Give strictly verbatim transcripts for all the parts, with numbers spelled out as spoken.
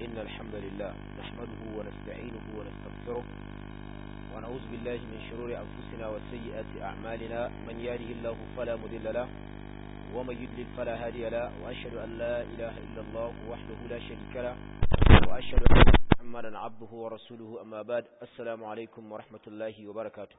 إن الحمد لله نحمده ونستعينه ونستغفره ونعوذ بالله من شرور أنفسنا وسيئات أعمالنا من يهده الله فلا مضل له ومن يضلل فلا هادي له وأشهد أن لا إله إلا الله وحده لا شريك له وأشهد أن محمدا عبده ورسوله أما بعد السلام عليكم ورحمة الله وبركاته.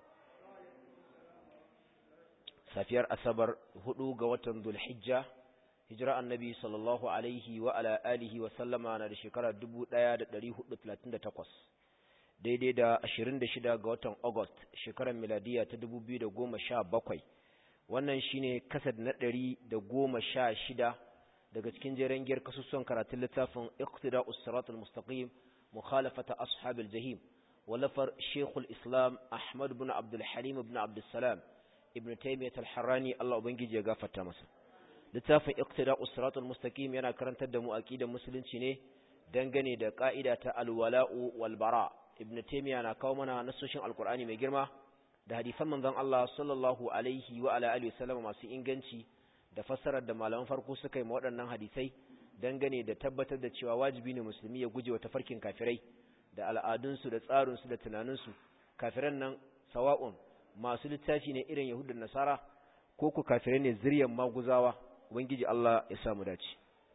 safiyar asabar hudu ga watan Dhul-Hijja hijira annabi sallallahu alaihi wa ala alihi wa sallama na da shekara dubu ɗaya da ɗari hudu da talatin da takwas daidai da ashirin da shida ga watan August shekarar miladiya ta dubu biyu da goma sha bakwai. Wannan shine kasad na ɗari da goma sha shida daga cikin jeren giyar kasusuwan karatun littafin Iqtida'us Siratal Mustaqim Mukhalafata Ashabil Jahim walafar Sheikhul Islam Ahmad ibn Abdul Halim ibn Abdul Salam Ibn Taymiyyah al-Harrani Allah ubangiji ya gafarta masa. Littafin Iqtida'us Siratal Mustaqim yana karantar da mu aqidar musulunci ne dangane da ka'ida ta al-wala'u wal bara. Ibn Taymiyyah na kawo mana nasoshin Al-Qur'ani mai girma da hadisan manzon Allah sallallahu alaihi wa ala alihi wasallam masu inganci da fassarar da malaman farko suka yi ma waɗannan hadisai dangane da tabbatar da cewa wajibi ne musulmi ya guje wa tafarkin kafirai da al'adunsu da tsarinsu da tunaninsu. Kafiran nan sawa'un masu littafi ne irin Yahudun Nasara ko ku kafirai ne zuriyar maguzawa. Ubangiji Allah ya samu dace.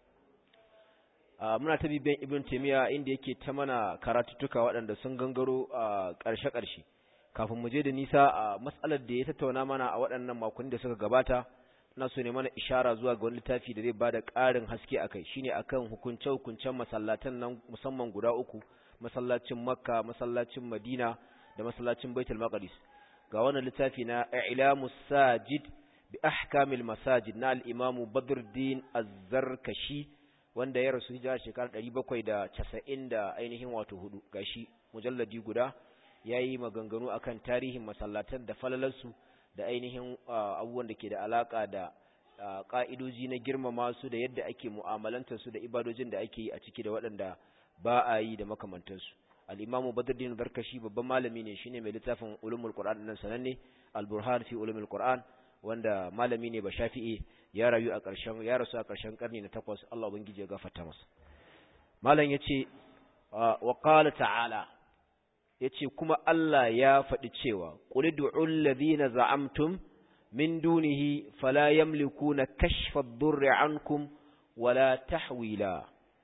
Muna ta bibiyan Ibn Taymiyyah inda yake ta mana karatuttuka waɗanda sun gangaro a ƙarshe-ƙarshe. Kafin mu je da nisa a matsalar da ya tattauna mana a waɗannan makonni da suka gabata, ina so ne mana ishara zuwa ga wani littafi da zai bada ƙarin haske akai, shine akan hukunce-hukuncen masallatan nan musamman guda uku, masallacin Makka, masallacin Madina da masallacin Baitul Maqdis. Ga wannan littafi na I'lamus Sajid bi ahkamil masajid na al-Imam Badruddin Az-Zarkashi wanda ya rasu hijira shekarar ɗari bakwai da casa'in da ainihin wato hudu. Gashi mujalladi guda yayi maganganu akan tarihin masallatan da falalarsu da ainihin abubuwan da ke da alaka da ka'idoji na girmama su da yadda ake mu'amalantar su da ibadojin da ake yi a ciki da waɗanda ba a yi da makamantansu. al-Imam Badruddin Az-Zarkashi babban malami ne, shine mai littafin Ulumul Qur'an nan sananne, Al-Burhan fi Ulumul Qur'an, wanda malami ne ba Shafi'i, ya rayu a ƙarshen ya rasu a ƙarshen ƙarni na takwas. Allah ubangiji ya gafarta masa. Malam yace wa qala ta'ala, yace kuma Allah ya faɗi cewa qul ud'u alladhina za'amtum min dunihi fala yamlikuna kashfa ad-durri 'ankum wala tahwila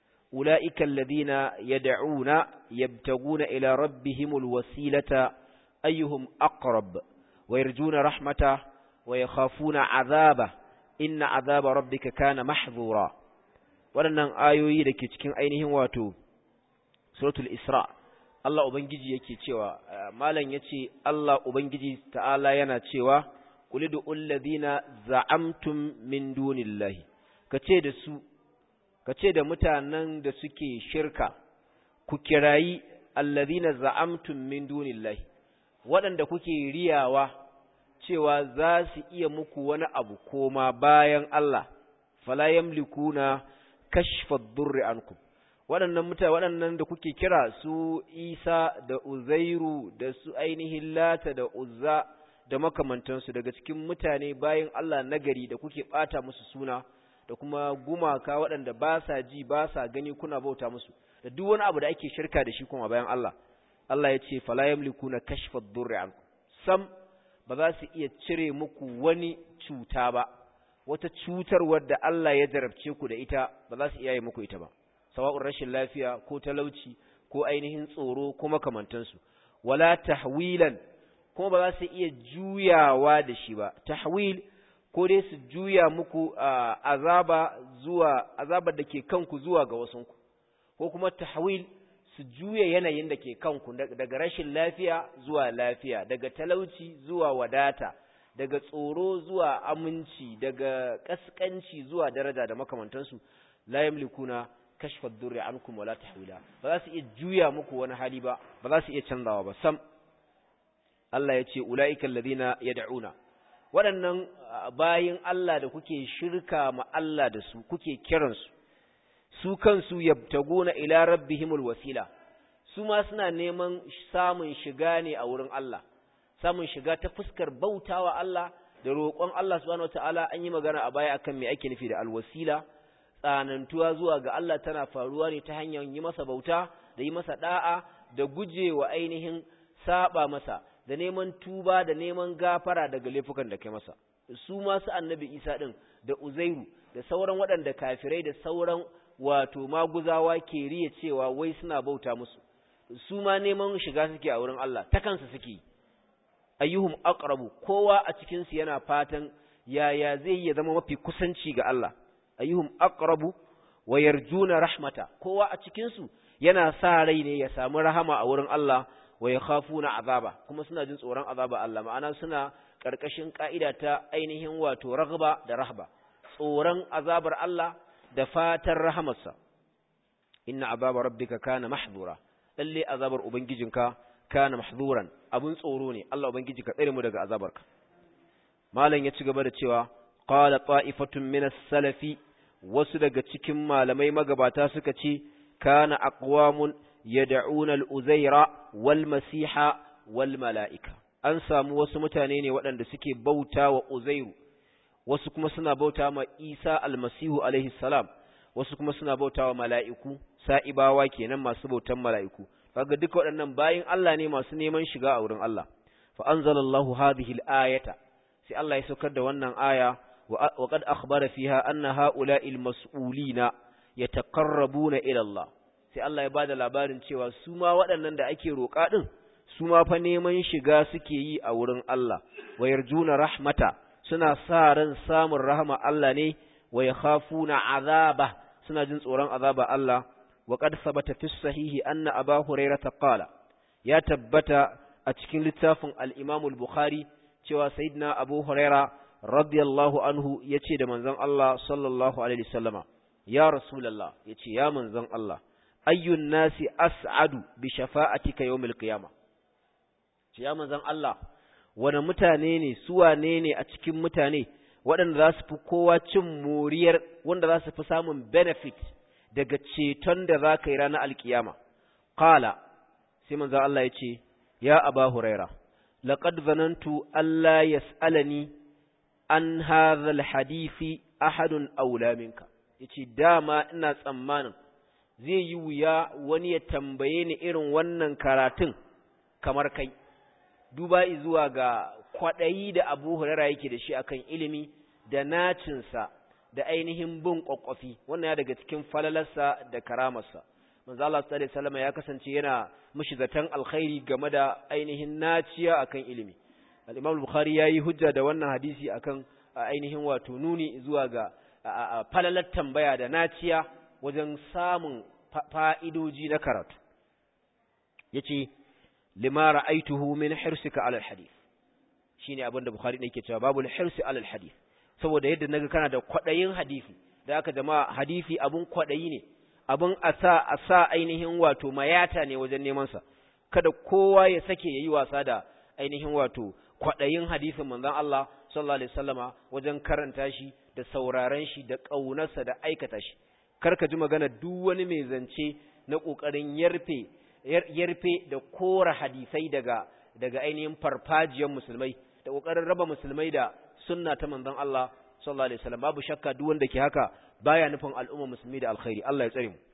ulaika alladhina yad'una yabtaguna ila rabbihimul wasilata ayyuhum aqrab wa yarjuna rahmatahu wa yakhafuna 'adhabahu inna 'adhaba rabbika kana mahdhura. Waɗannan ayoyi dake cikin ainihin wato suratul Isra, Allah ubangiji yake cewa, malam yace Allah ubangiji ta'ala yana cewa qul ud'ul ladina za'amtum min dunillahi, kace da su kace da mutanen da suke shirka, ku kirayi alladhina za'amtum min dunillahi, waɗanda kuke riyawa cewa za su iya muku wani abu koma bayan Allah, fala yamlikuna kashfa ad-durri ankum. Waɗannan mutane waɗannan da kuke kira su Isa da Uzairu da su ainihin Lata da Uzza da makamantansu daga cikin mutane bayan Allah nagari da kuke ɓata musu suna da kuma gumaka waɗanda ba sa ji ba sa gani kuna bauta musu da duk wani abu da ake shirka da shi kuma bayan Allah. Allah ya ce fala yamlikuna kashfa ad-durri ankum, sam ba za su iya cire muku wani cuta ba, wata cutar wadda Allah ya jarabce ku da ita ba za su iya yi muku ita ba, sawa'un rashin lafiya ko talauci ko ainihin tsoro ko makamantansu. Wala tahwilan, kuma ba za su iya juyawa da shi ba. Tahwil ko dai su juya muku azaba zuwa azabar da ke kanku zuwa ga wasunku, ko kuma tahwil su juya yanayin da ke kanku daga rashin lafiya zuwa lafiya, daga talauci zuwa wadata, daga tsoro zuwa aminci, daga kaskanci zuwa daraja da makamantansu. La yamlikuna kashfa ad-durri ankum wala tahwila, ba za su iya juya muku wani hali ba, ba za su iya canzawa ba sam. Allah ya ce ulaika alladhina yad'una, waɗannan bayin Allah da kuke shirka ma Allah da su, kuke kiransu, su kansu yabtaguna ila rabbihimul wasila, su ma suna neman samun shiga ne a wurin Allah, samun shiga ta fuskar bautawa Allah da roƙon Allah subhanahu wataala. An yi magana a baya akan me ake nufi da alwasila, tsanantuwa zuwa ga Allah tana faruwa ne ta hanyar yi masa bauta da yi masa da'a da gujewa ainihin saba masa da neman tuba da neman gafara daga laifukan da kai masa. Su masu annabi Isa din da Uzairu da sauran waɗanda kafirai da sauran wato maguzawa ke riya cewa wai suna bauta musu, su ma neman shiga suke a wurin Allah ta kansu suke. Ayyuhum aqrabu, kowa a cikin su yana fatan yaya zai ya zama mafi kusanci ga Allah. Ayyuhum aqrabu wa yarjuna rahmata, kowa a cikin su yana sa rai ne ya samu rahama a wurin Allah, wa yakhafuna azaba, kuma suna jin tsoron azaba Allah, ma'ana suna karkashin ka'ida ta ainihin wato raghba da rahba, tsoron azabar Allah da fatan rahamarsa. Inna azaba rabbika kana mahdura, lalle azabar ubangijinka kana mahzuran, abun tsoro ne. Allah ubangiji ka tsare mu daga azabarka. Malam ya ci gaba da cewa qala ta'ifatun min as-salafi, wasu daga cikin malamai magabata suka ce kana aqwamun yad'una al-uzaira wal masiha wal mala'ika. An samu wasu mutane ne waɗanda suke bauta wa Uzairu, wasu kuma suna bauta ma Isa almasihu alaihi salam, wasu kuma suna bauta wa mala'iku, sa'ibawa kenan masu bautan mala'iku. Kaga duka waɗannan bayin Allah ne masu neman shiga a wurin Allah. Fa anzalallahu hadhihi al-ayata, sai Allah ya saukar da wannan aya, wa qad akhbara fiha anna ha'ula'i al-mas'ulina yataqarrabuna ila Allah. Sai Allah ya bada labarin cewa su ma waɗannan da ake roƙa din su ma fa neman shiga suke yi a wurin Allah, wa yarjuna rahmata, suna sa ran samun rahama Allah ne, wa yakhafuna azaba, suna jin tsoron azaba Allah. Wa qad sabata fi sahihi anna Abu Hurairah qala, ya tabbata a cikin littafin al-Imam al-Bukhari cewa sayyidina Abu Hurairah radiyallahu anhu yace da manzon Allah sallallahu alaihi wasallama, ya rasulullah, yace ya manzon Allah, ayyun nasi as'adu bi shafa'atika yawmil qiyamah. Ya manzon Allah, wane mutane ne, su wane ne a cikin mutane waɗanda za su fi kowa cin moriyar, wanda za su fi samun benefit daga ceton da za ka yi ranar alkiyama? Qala, sai manzon Allah ya ce, ya Aba Huraira, laqad zanantu alla yas'alani an hadha alhadisi ahadun aula minka. Yace dama ina tsammanin zai yi wuya wani ya tambaye ni irin wannan karatun kamar kai, duba zuwa ga kwaɗayi da Abu Hurairah yake da shi akan ilimi da nacinsa da ainihin bin ƙwaƙwafi. Wannan ya daga cikin falalarsa da karamarsa. Manzo Allah sallallahu alaihi wasallam ya kasance yana mishi zaton alkhairi game da ainihin naciya akan ilimi. Al-Imam Bukhari yayi hujja da wannan hadisi akan ainihin wato nuni zuwa ga falalar tambaya da naciya wajen samun fa'idoji na karatu. Yace lima ra'aituhu min hirsika ala alhadith, shine abinda Bukhari ne yake cewa babu alhirsi ala alhadith, saboda yadda naga kana da kwadayin hadisi, da aka jama'a hadisi abun kwadayi ne, abun asa asa ainihin wato mayata ne wajen neman sa. Kada kowa ya sake yayi wasa da ainihin wato kwadayin hadisin manzon Allah sallallahu alaihi wasallama wajen karanta shi da sauraron shi da kaunarsa da aikata shi. Karka ji magana duk wani mai zance na kokarin yarfe yarfe da kora hadisai daga daga ainihin farfajiyar musulmai da kokarin raba musulmai da sunna ta manzon Allah sallallahu alaihi wasallam. Babu shakka duk wanda ke haka baya nufin al'umma musulmi da alkhairi. Allah ya tsare mu.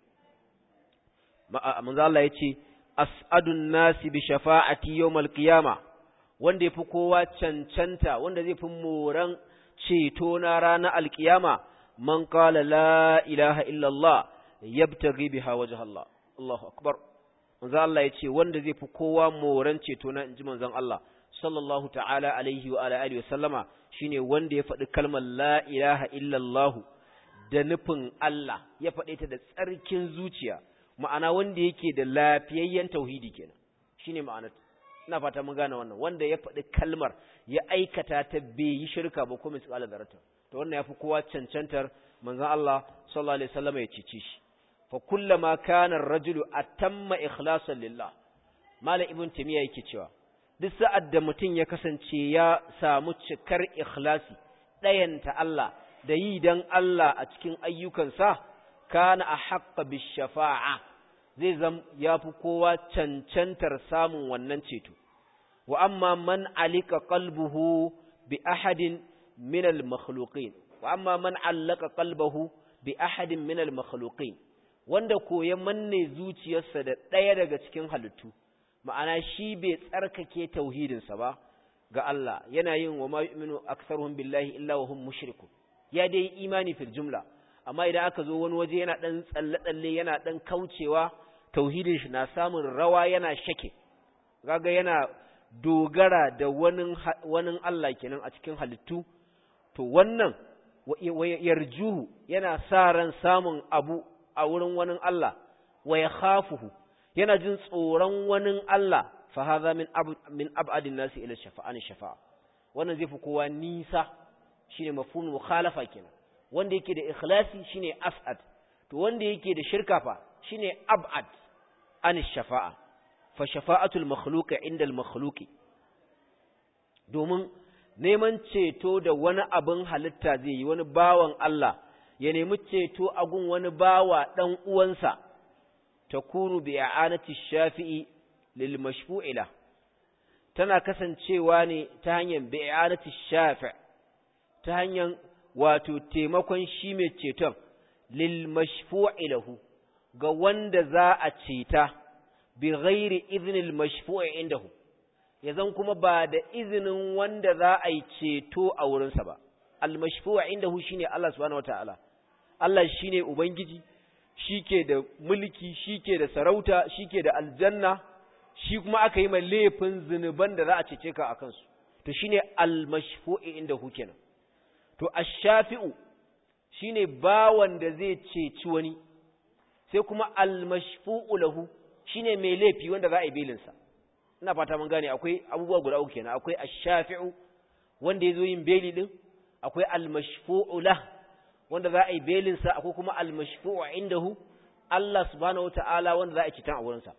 Manzon Allah yace as'adun nasi bi shafa'ati yawmal qiyama, wanda yafi kowa cancanta, wanda zai fi moran ceto na ranar alkiyama, man qala la ilaha illa Allah yabtaghi biha wajha Allah. Allahu akbar. Manzon Allah ya ce wanda zai fi kowa moran ceto na inji manzon Allah sallallahu ta'ala alaihi wa alihi wa sallama shine wanda ya faɗi kalmar la ilaha illallah da nufin Allah, ya faɗe ta da tsarkin zuciya, ma'ana wanda yake da lafiyayyen tauhidi kenan, shine ma'anar. Ina fata mun gane wannan, wanda ya faɗi kalmar ya aikata ta bai yi shirka ba ko misqala zarata, to wannan yafi kowa cancantar manzon Allah sallallahu alaihi wa sallama ya cice shi. fa kullama kana ar-rajulu atamma ikhlasan lillah, Malam Ibn Taymiyyah yake cewa duk sa'ad da mutum ya kasance ya samu cikar ikhlasi, ɗayanta Allah da yi dan Allah a cikin ayyukansa, kana ahqqa bish-shafa'a, zai zam yafi kowa cancantar samun wannan ceto. Wa amma man alika qalbuhu bi ahadin min al-makhluqin, wa amma man allaka qalbahu bi ahadin min al-makhluqin wanda koya manne zuciyarsa da ɗaya daga cikin halittu ma'ana shi bai tsarkake tauhidinsa ba ga Allah yana yin wa ma yu'minu aktharuhum billahi illa wa hum mushrikun ya dai imani fil jumla amma idan aka zo wani waje yana dan tsalle-tsalle yana dan kaucewa tauhidin shi na samun rawa yana shake kaga yana dogara da wani wani Allah kenan a cikin halittu to wannan yarjuhu yana sa ran samun abu a wurin wani Allah wa yakhafuhu yana jin tsoron wani Allah fa hadha min ab min ab'adin nasi ila shafa'an shafa'a wannan zai fi kowa nisa shine mafhumul mukhalafa kenan wanda yake da ikhlasi shine as'ad to wanda yake da shirka fa shine ab'ad an shafa'a fa shafa'atul makhluqi inda al makhluqi domin neman ceto da wani abin halitta zai yi wani bawan Allah ya nemi ceto a gun wani bawa dan uwansa takunu bi i'anati shafi'i lil mashfu'ila tana kasancewa ne ta hanyar bi i'anati shafi' ta hanyar wato taimakon shi mai ceton lil mashfu'ilahu ga wanda za a ceta bi ghairi idhnil mashfu'i indahu yazan kuma ba da izinin wanda za a yi ceto a wurinsa ba al mashfu'u indahu shine Allah subhanahu wataala Allah shine ubangiji shike da mulki shike da sarauta shike da aljanna shi kuma aka yi mai laifin zinuban da za a cece ka akan su to shine al mashfu'u indahu kenan to ash-shafi'u shine bawan da zai ceci wani sai kuma al-mashfu'u lahu shine mai laifi wanda za a yi belinsa ina fata mun gane akwai abubuwa guda uku kenan akwai ash-shafi'u wanda yazo yin beli din akwai al-mashfu'u lahu wanda za a yi belinsa akwai kuma al-mashfu'u indahu Allah subhanahu wata'ala wanda za a ci tan a wurinsa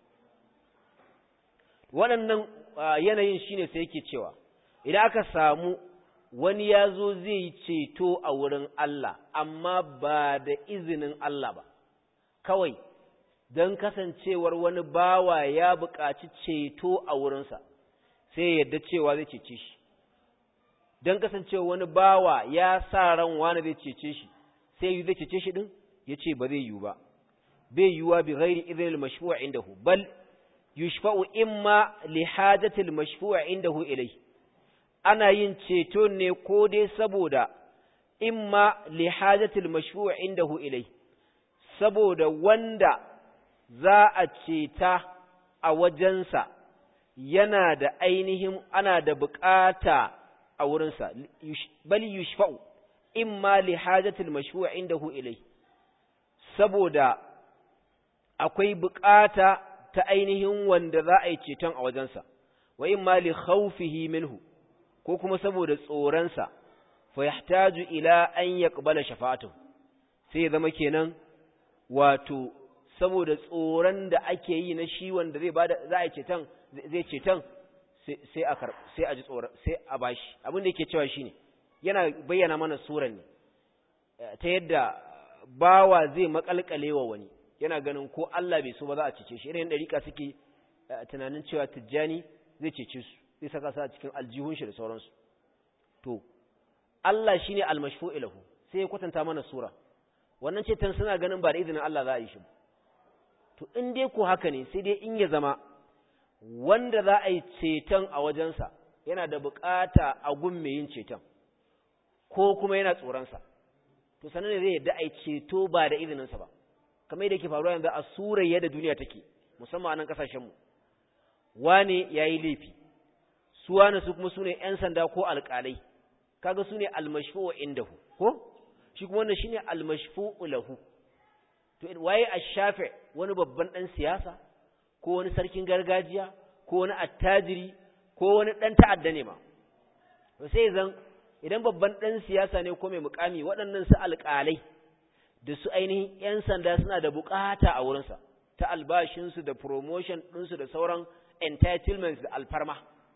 waɗannan yanayin shine sai yake cewa idan aka samu wani ya zo zai yi ceto a wurin Allah amma ba da izinin Allah ba kawai don kasancewar wani bawa ya buƙaci ceto a wurinsa sai yadda cewa zai cece shi don kasancewa wani bawa ya sa ran wani zai cece shi sai yi zai cece shi din ya ce ba zai yiwu ba bai yiwuwa bi ghairi idhnil mashfu' indahu bal yushfa'u imma li hajatil mashfu' indahu ilayhi ana yin ceto ne ko dai saboda imma li hajatil mashfu' indahu ilai saboda wanda za a ceta a wajensa yana da ainihin ana da bukata a wurinsa bal yushfa'u imma li hajatil mashfu' indahu ilai saboda akwai bukata ta ainihin wanda za a yi ceton a wajensa wa imma li khawfihi minhu ko kuma saboda tsoronsa fa yahtaju ila an yaqbala shafa'atuhu sai zama kenan wato saboda tsoron da ake yi na shi wanda zai bada za a cetan zai cetan sai a kar sai a ji tsoron sai a bashi abin da yake cewa shine yana bayyana mana suran ne ta yadda bawa zai makalkalewa wani yana ganin ko Allah bai so ba za a cece shi irin dariƙa suke tunanin cewa tijjani zai cece su zai saka su a cikin aljihun shi da sauransu to Allah shine al-mashfu'u lahu sai ya kwatanta mana sura wannan cetan suna ganin ba da izinin Allah za a yi shi to in dai ko haka ne sai dai in ya zama wanda za a yi ceton a wajensa yana da bukata a gun mai yin ceton ko kuma yana tsoronsa to sanan ne zai yadda a yi ceto ba da izininsa ba kamar yadda ke faruwa yanzu a surar yadda duniya take musamman a nan kasashenmu wane ya yi laifi su wane su kuma su ne ‘yan sanda ko alƙalai kaga su ne almashfu'u indahu ko shi kuma wannan shi ne almashfu'u lahu to waye a shafe wani babban ɗan siyasa ko wani sarkin gargajiya ko wani attajiri ko wani ɗan ta'adda ne ma to sai zan idan babban ɗan siyasa ne ko mai mukami waɗannan su alƙalai da su ainihin ‘yan sanda suna da bukata a wurinsa ta albashinsu da promotion ɗinsu da sauran entitlements da alfarma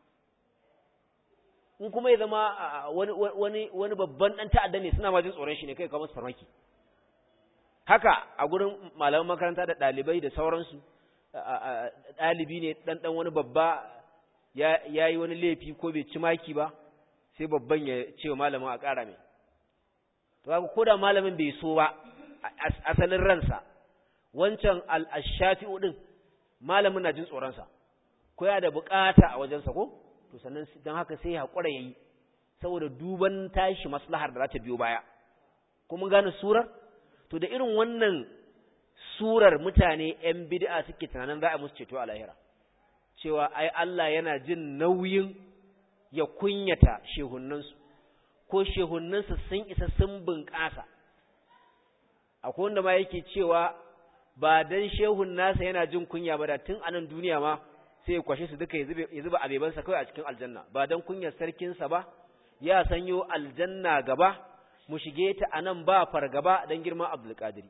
in kuma ya zama wani wani babban ɗan ta'adda ne suna majin tsoron shi ne kai kawo masu farmaki haka a gurin malaman makaranta da ɗalibai da sauransu ɗalibi ne ɗan wani babba ya yi wani laifi ko bai ci maki ba sai babban ya ce wa malamin a ƙara mai to ko da malamin bai so ba asalin ransa wancan al-shafi'u din malamin na jin tsoron sa ko ya da bukata a wajensa ko to sannan dan haka sai ya hakura yayi saboda duban tashi maslahar da za ta biyo baya ko mun gane surar to da irin wannan surar mutane ‘yan bid'a suke tunanin za a musu ceto a lahira, cewa ai Allah yana jin nauyin ya kunyata shehunansu, ko shehunansu sun isa sun bunƙasa. Akwai wanda ma yake cewa ba don shehun nasa yana jin kunya ba da tun anan duniya ma sai ya kwashe su duka ya zuba abebansa kawai a cikin aljanna, ba don kunyar sarkinsa ba, ya sanyo aljanna gaba, mu shige ta anan ba fargaba don girman Abdulkadiri.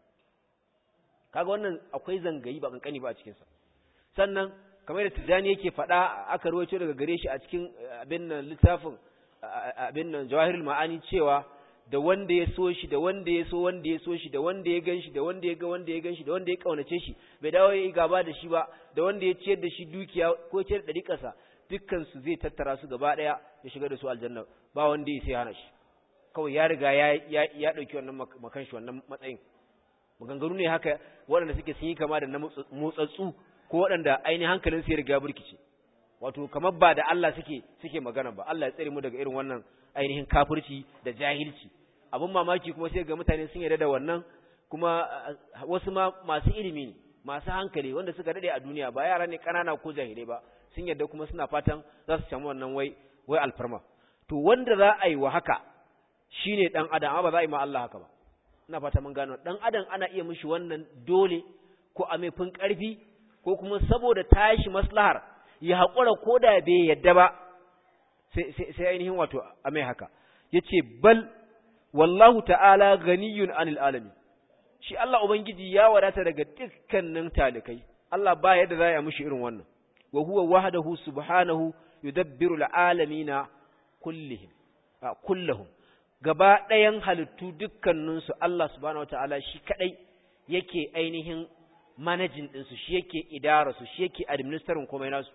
Kaga wannan akwai zangayi ba kankani ba a cikinsa. Sannan kamar da Tijani yake faɗa aka rawaito daga gare shi a cikin abin nan littafin abin nan Jawahirul Ma'ani cewa da wanda ya so shi da wanda ya so wanda ya so shi da wanda ya ganshi da wanda ya ga wanda ya ganshi da wanda ya kaunace shi bai dawo ya yi gaba da shi ba da wanda ya ciyar da shi dukiya ko ciyar da dariƙarsa dukkan su zai tattara su gaba ɗaya ya shiga da su aljanna ba wanda ya sai hana shi kawai ya riga ya ya ya dauki wannan makan shi wannan matsayin maganganu ne haka waɗanda suke sun yi kama da na motsatsu ko waɗanda ainihin hankalin su ya riga burkice wato kamar ba da Allah suke suke magana ba Allah ya tsare mu daga irin wannan ainihin kafirci da jahilci abun mamaki kuma sai ga mutane sun yarda da wannan kuma wasu ma masu ilimi ne masu hankali wanda suka dade a duniya ba yara ne kanana ko jahilai ba sun yarda kuma suna fatan za su samu wannan wai wai alfarma to wanda za a yi wa haka shine dan adam amma ba za a yi ma Allah haka ba ina fata mun gano dan adam ana iya mishi wannan dole ko a mai fin karfi ko kuma saboda tashi maslahar ya haƙura ko da bai yadda ba sai sai ainihin wato a mai haka yace bal wallahu ta'ala ganiyun anil alamin shi Allah ubangiji ya wadata daga dukkanin talikai Allah ba yadda za ya mishi irin wannan wa huwa wahdahu subhanahu yudabbiru alalamina kullihim kulluhum gaba ɗayan halittu dukkaninsu Allah subhanahu wataala shi kadai yake ainihin managing ɗinsu shi yake idara su shi yake administering komai nasu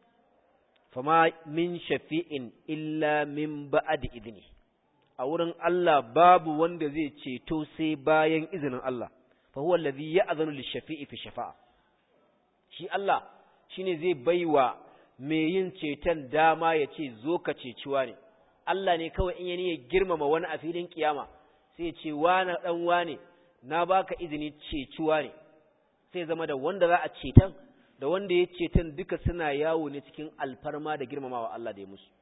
fama min shafi'in illa min ba'di idni a wurin Allah babu wanda zai ceto sai bayan izinin Allah fa huwa allazi ya'zanu lish-shafi'i fi shafa'a shi Allah shine zai baiwa mai yin ceton dama ya ce zo ka ceciwa ne Allah ne kawai in yani ya girmama wani a filin kiyama sai ya ce wani dan wane na baka izini ceciwa ne sai zama da wanda za a ceton da wanda ya ceton duka suna yawo ne cikin alfarma da girmamawa Allah da ya musu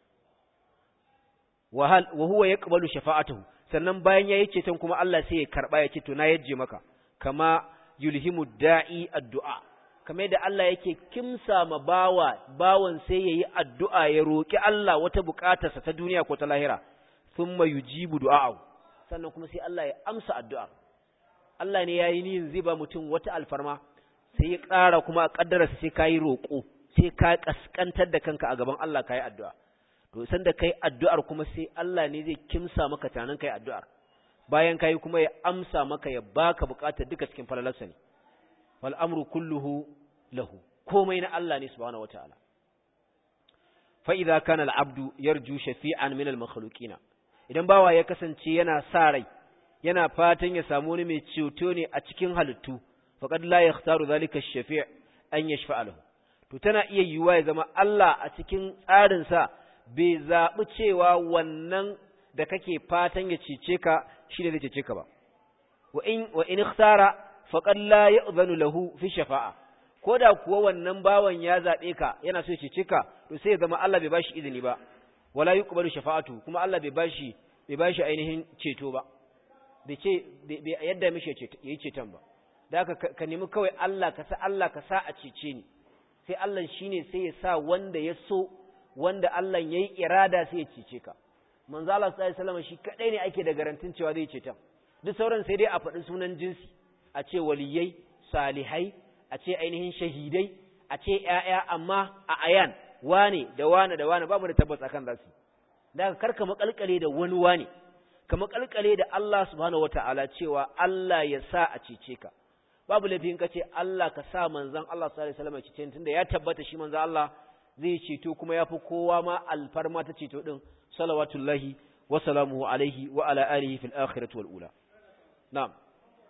wa hal wa huwa yaqbalu shafa'atuhu sannan bayan yayi ceton kuma Allah sai ya karba ya ce to na yaje maka kama yulhimu da'i addu'a kamar da Allah yake kimsa ma bawa bawan sai yayi addu'a ya roki Allah wata bukatarsa ta duniya ko ta lahira thumma yujibu du'a'u sannan kuma sai Allah ya amsa addu'a Allah ne yayi niyin zai ba mutum wata alfarma sai ya ƙara kuma a kaddararsa sai kai roko sai ka kaskantar da kanka a gaban Allah kai addu'a to san da kai addu'ar kuma sai Allah ne zai kimsa maka tanan kai addu'ar bayan kai kuma ya amsa maka ya baka bukatar duka cikin falalarsa ne wal amru kulluhu lahu komai na Allah ne subhanahu wataala fa idza kana al abdu yarju shafi'an min al makhluqina idan bawa ya kasance yana sa rai yana fatan ya samu wani mai ceto ne a cikin halittu faqad la yakhtaru dhalika ash-shafi' an yashfa'a lahu to tana iya yiwuwa ya zama Allah a cikin tsarin sa bai zabi cewa wannan da kake fatan ya cece ka shi ne zai cece ka ba wa in wa in ikhtara faqad la ya'dhanu lahu fi shafa'a koda kuwa wannan bawan ya zabe ka yana so ya cece ka to sai ya zama Allah bai bashi izini ba wala yuqbalu shafa'atu kuma Allah bai bashi bai bashi ainihin ceto ba bai ce bai yadda mishi yayi ceton ba da haka ka nemi kawai Allah ka sa Allah ka sa a cece ni sai Allah shine sai ya sa wanda ya so wanda Allah yayi irada sai ya cece ka manzo Allah sallallahu alaihi wasallam shi kadai ne ake da garantin cewa zai ceton duk sauran sai dai a faɗi sunan jinsi a ce waliyai salihai a ce ainihin shahidai a ce ƴaƴa amma a ayan wane da wane da wane babu da tabbas akan zasu da karka makalkale da wani wane ka makalkale da Allah subhanahu wataala cewa Allah ya sa a cece ka babu lafin ka ce Allah ka sa manzon Allah sallallahu alaihi wasallam ya cece tunda ya tabbata shi manzon Allah zai ceto kuma yafi kowa ma alfarma ta ceto din salawatullahi wa salamuhu alaihi wa ala alihi fil akhirati wal ula na'am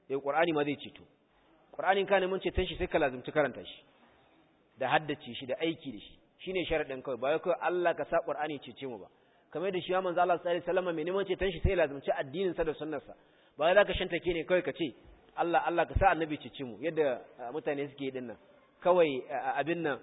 eh Qur'ani ma zai ceto Qur'anin ka neman ceton shi sai ka lazumci karanta shi da haddace shi da aiki da shi shine sharadin kawai ba kai Allah ka sa Qur'ani cece mu ba kamar da shi ya manzo Allah sallallahu alaihi wasallam mai neman ceton shi sai ya lazumci addinin sa da sunnar sa ba za ka shantake ne kawai ka ce Allah Allah ka sa annabi cece mu yadda mutane suke yi dinnan kawai abin nan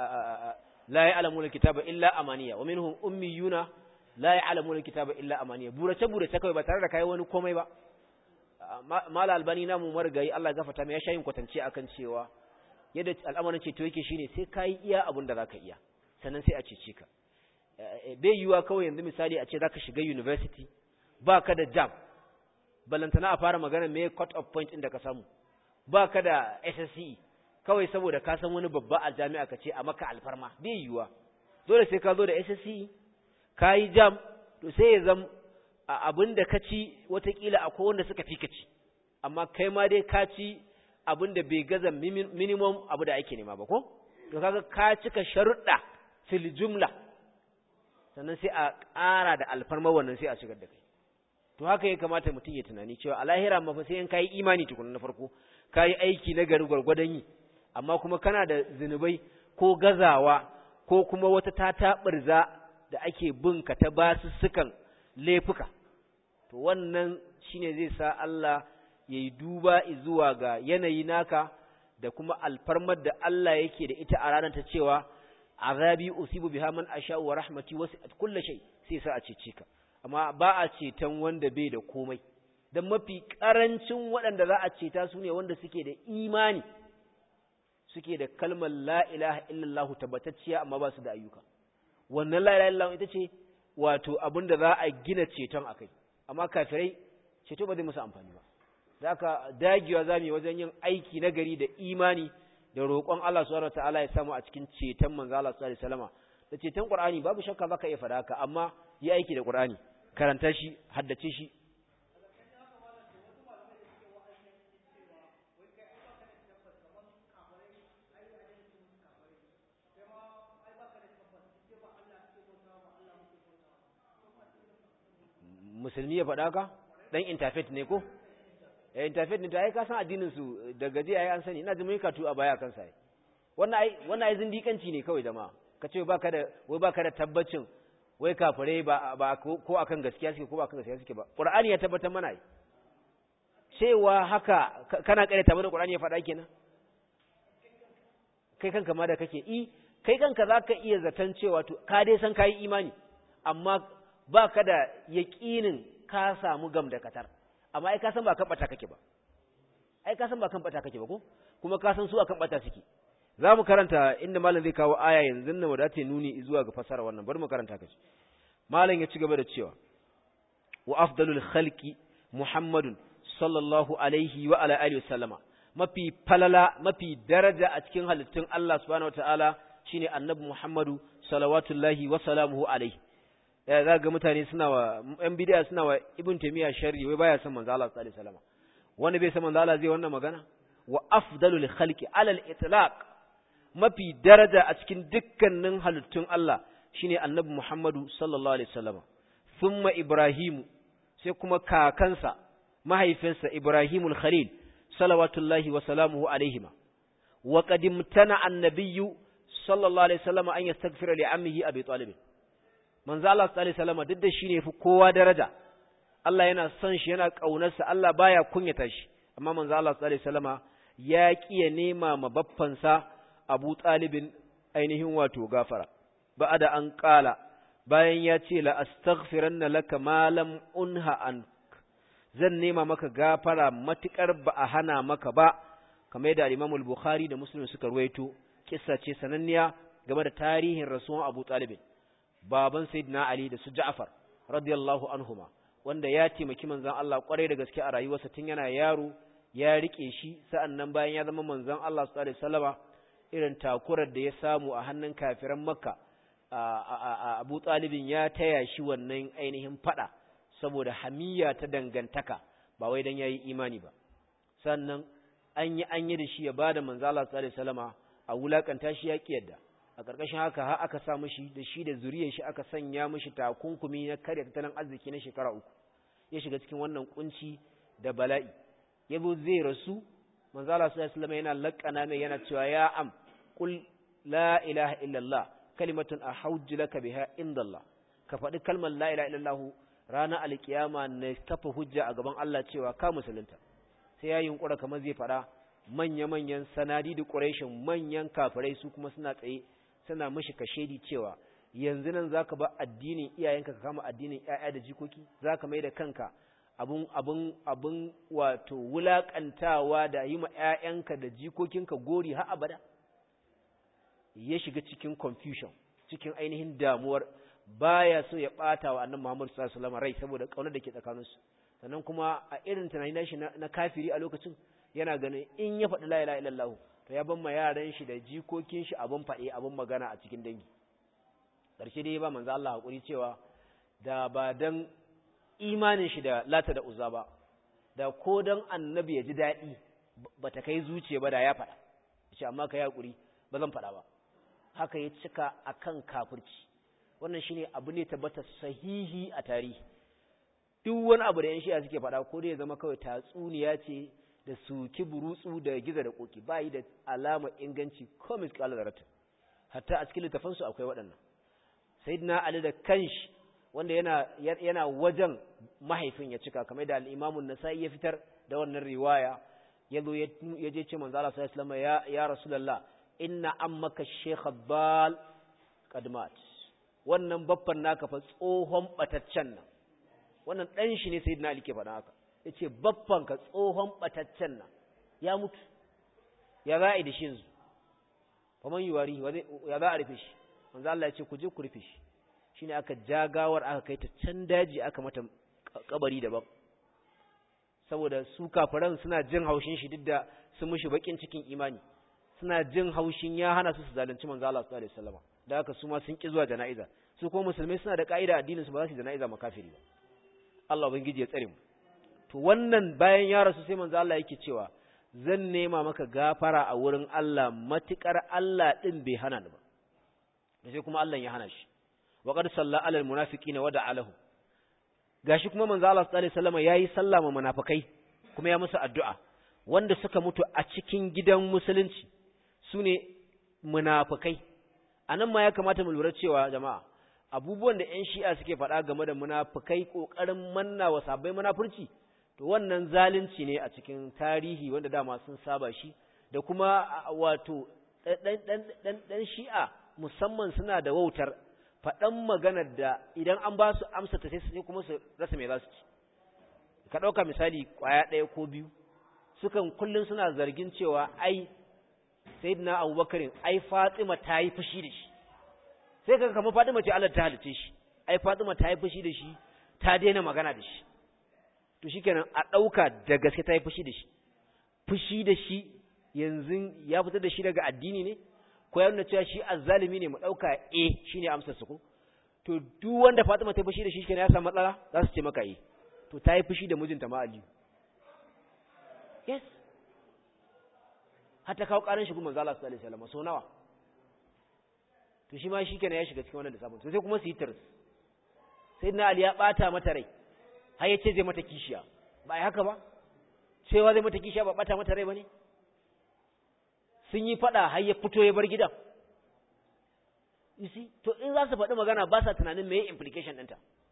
la ya'lamu alkitaba illa amaniya wa minhum ummiyuna la ya'lamu alkitaba illa amaniya burace burace kawai ba tare da kai wani komai ba mala albani namu margayi Allah ya gafarta mai ya shayin kwatance akan cewa yadda al'amarin ceto yake shine sai kai iya abin da zaka iya sannan sai a cece ka bai yiwa kawai yanzu misali a ce zaka shiga university baka da jam balantana a fara magana me cut off point din da ka samu baka da S S C E kawai saboda ka san wani babba a jami'a ka ce a maka alfarma bai yiwa dole sai ka zo da S S C E kai jam to sai ya zama abin da ka ci watakila akwai wanda suka fi ka ci amma kai ma dai ka ci abin da bai gaza minimum abu da ake nema ba ko to kaga ka cika sharuɗa fil jumla sannan sai a ƙara da alfarma wannan sai a shigar da kai to haka ya kamata mutum ya tunani cewa a lahira ma fa sai in kai imani tukuna na farko kai aiki na gari gwargwadon yi amma kuma kana da zinubai ko gazawa ko kuma wata tataɓarza da ake bin ka ta basussukan laifuka to wannan shine zai sa Allah ya yi duba zuwa ga yanayi naka da kuma alfarmar da Allah yake da ita a ranar ta cewa azabi usibu biha man asha'u wa rahmati wasi'at kulli shay sai sa a cece ka amma ba a ceton wanda bai da komai dan mafi karancin waɗanda za a ceta su ne wanda suke da imani suke da kalmar la ilaha illallah tabbatacciya amma ba su da ayyuka wannan la ilaha illallah ita ce wato abinda za a gina ceton akai amma kafirai ceto ba zai musu amfani ba da aka dagewa za mu yi wajen yin aiki na gari da imani da roƙon Allah subhanahu wataala ya samu a cikin ceton manzo Allah sallallahu alaihi wasallama da ceton Qur'ani babu shakka zaka iya fada haka amma yi aiki da Qur'ani karanta shi haddace shi musulmi ya faɗa ka dan interfaith ne ko eh interfaith ne to ai ka san addinin su da gaje ai an sani ina ji mai katu a baya kan sai wannan ai wannan ai zindikanci ne kawai jama'a kace baka da wai baka da tabbacin wai kafire ba ba ko akan gaskiya suke ko ba akan gaskiya suke ba Qur'ani ya tabbatar mana ai cewa haka kana kare ta mana Qur'ani ya faɗa kenan kai kanka ma da kake i kai kanka zaka iya zaton cewa to ka dai san kai imani amma ba ka da yaƙinin ka samu gam da katar amma ai ka san ba kan bata kake ba ai ka san ba kan bata kake ba ko kuma ka san su akan bata suke za mu karanta inda malam zai kawo aya yanzu nan wadda ta nuni zuwa ga fasara wannan bari mu karanta kace malam ya ci gaba da cewa wa afdalul khalqi muhammadun sallallahu alaihi wa ala alihi wasallama mafi falala mafi daraja a cikin halittun Allah subhanahu wataala shine annabi muhammadu salawatullahi wa salamuhu alaihi za ga mutane suna wa ‘yan bidiya suna wa ibn taimiyya sharri wai baya son manzo Allah sallallahu alaihi wasallam wani bai san manzo Allah zai wannan magana wa afdalul khalqi alal itlaq mafi daraja a cikin dukkanin halittun Allah shine annabi Muhammadu sallallahu alaihi wasallam thumma ibrahim sai kuma kakansa mahaifinsa ibrahimul khalil salawatullahi wa salamuhu alaihima wa qadimtana annabiyyu sallallahu alaihi wasallam an yastaghfira li ammihi abi talib manzo Allah sallallahu alaihi wasallam duk da shi ne fi kowa daraja Allah yana son shi yana kaunarsa Allah baya kunyata shi amma manzo Allah sallallahu alaihi wasallam ya kiya nema ma baffansa Abu Talibin ainihin wato gafara ba'ada an qala bayan ya ce la astaghfiranna laka ma lam unha an zan nema maka gafara matukar ba a hana maka ba kamar da Imam al-Bukhari da Muslim suka ruwaito kissa ce sananniya game da tarihin rasuwan Abu Talibin baban Sayyidina Ali da su Ja'far radiyallahu anhuma wanda ya taimaki manzon Allah kwarai da gaske a rayuwarsa tun yana yaro ya rike shi sa'annan bayan ya zama manzon Allah sallallahu alaihi wasallama irin takurar da ya samu a hannun kafiran Makka Abu Talibin ya taya shi wannan ainihin fada saboda hamiya ta dangantaka ba wai dan yayi imani ba sannan an yi an yi da shi ya bada manzon Allah sallallahu alaihi wasallama a wulakanta shi ya kiyarda a ƙarƙashin haka har aka sa mishi da shi da zuriyar shi aka sanya mishi takunkumi na karya tattalin arziki na shekara uku ya shiga cikin wannan kunci da bala'i yabo zai rasu manzo Allah sallallahu alaihi wasallam yana lakkana mai yana cewa ya am qul la ilaha illallah kalimatun ahujju laka biha indallah ka faɗi kalmar la ilaha illallah ranar alkiyama na kafa hujja a gaban Allah cewa ka musulunta sai ya yunkura kamar zai faɗa manya-manyan sanadi da ƙureshin manyan kafirai su kuma suna tsaye suna mishi kashedi cewa yanzu nan zaka ba addinin iyayenka ka kama addinin ƴaƴa da jikoki zaka mai da kanka abun abun abun wato wulakantawa da yi ma ƴaƴanka da jikokinka gori har abada ya shiga cikin confusion cikin ainihin damuwar baya so ya bata wa annabi Muhammad sallallahu alaihi wasallam rai saboda kaunar da ke tsakaninsu sannan kuma a irin tunanin shi na kafiri a lokacin yana ganin in ya faɗi la ilaha illallah to ya ban ma yaran shi da jikokin shi abun faɗe abun magana a cikin dangi ƙarshe dai ba manzo Allah hakuri cewa da ba dan imanin shi da Lata da Uzza ba da ko dan annabi ya ji daɗi bata kai zuciya ba da ya faɗa yace amma kai hakuri ba zan faɗa ba haka ya cika akan kafirci wannan shine abu ne tabbata sahihi a tarihi duk wani abu da yan shi'a suke faɗa ko dai ya zama kawai tatsuniya ce da suki burutsu da giza da koki bayi da alama inganci ko misqal zarata hatta a cikin littafin su akwai waɗannan sayyidina ali da kanshi wanda yana yana wajen mahaifin ya cika kamar da al-Imam an-Nasa'i ya fitar da wannan riwaya yazo ya je ce manzo Allah sallallahu alaihi wasallam ya ya rasulullah inna ammaka shaykh bal qadmat wannan baffan naka fa tsohon bataccen nan wannan dan shi ne sayyidina ali ke faɗa haka yace baffan ka tsohon bataccen nan ya mutu ya za a yi da shi yanzu faman yuwari ya za a rufe shi manzo Allah ya ce ku je ku rufe shi shine aka jagawar aka kai ta can daji aka mata kabari daban saboda su kafiran suna jin haushin shi duk da sun mushi bakin cikin imani suna jin haushin ya hana su su zalunci manzo Allah sallallahu alaihi wasallam da haka su ma sun ki zuwa jana'iza su kuma musulmai suna da kaida addinin su ba za su jana'iza makafiri ba Allah ubangiji ya tsare mu to wannan bayan ya rasu sai manzo Allah yake cewa zan nema maka gafara a wurin Allah matukar Allah din bai hana ni ba da sai kuma Allah ya hana shi wa qad salla alal munafiqina wa da'a lahu gashi kuma manzo Allah sallallahu alaihi wasallam yayi sallah ma munafikai kuma ya musu addu'a wanda suka mutu a cikin gidan musulunci sune munafikai anan ma ya kamata mu lura cewa jama'a abubuwan da ƴan shi'a suke faɗa game da munafikai kokarin manna wa sabai munafurci to wannan zalunci ne a cikin tarihi wanda dama sun saba shi da kuma wato dan dan dan dan shi'a musamman suna da wautar faɗan maganar da idan an ba su amsa ta sai kuma su rasa me za su ci ka ɗauka misali ƙwaya ɗaya ko biyu sukan kullum suna zargin cewa ai sayyidina abubakarin ai fatima ta yi fushi da shi sai kaga kamar fatima ce Allah ta halice shi ai fatima ta yi fushi da shi ta daina magana da shi to shikenan a ɗauka da gaske ta yi fushi da shi fushi da shi yanzu ya fitar da shi daga addini ne ko ya nuna cewa shi azzalimi ne mu ɗauka eh shine amsar su ko to duk wanda fatima ta yi fushi da shi shikenan ya samu matsala za su ce maka eh to ta yi fushi da mijinta ma Aliyu yes hatta kawo karin shi kuma manzo Allah sallallahu alaihi wasallam so nawa to shi ma shikenan ya shiga cikin wannan da sabon to sai kuma su yi tirs sayyidina Ali ya bata mata rai har yace zai mata kishiya ba ai haka ba cewa zai mata kishiya ba bata mata rai bane sun yi fada har ya fito ya bar gidan you see to in za su faɗi magana ba sa tunanin meye implication ɗinta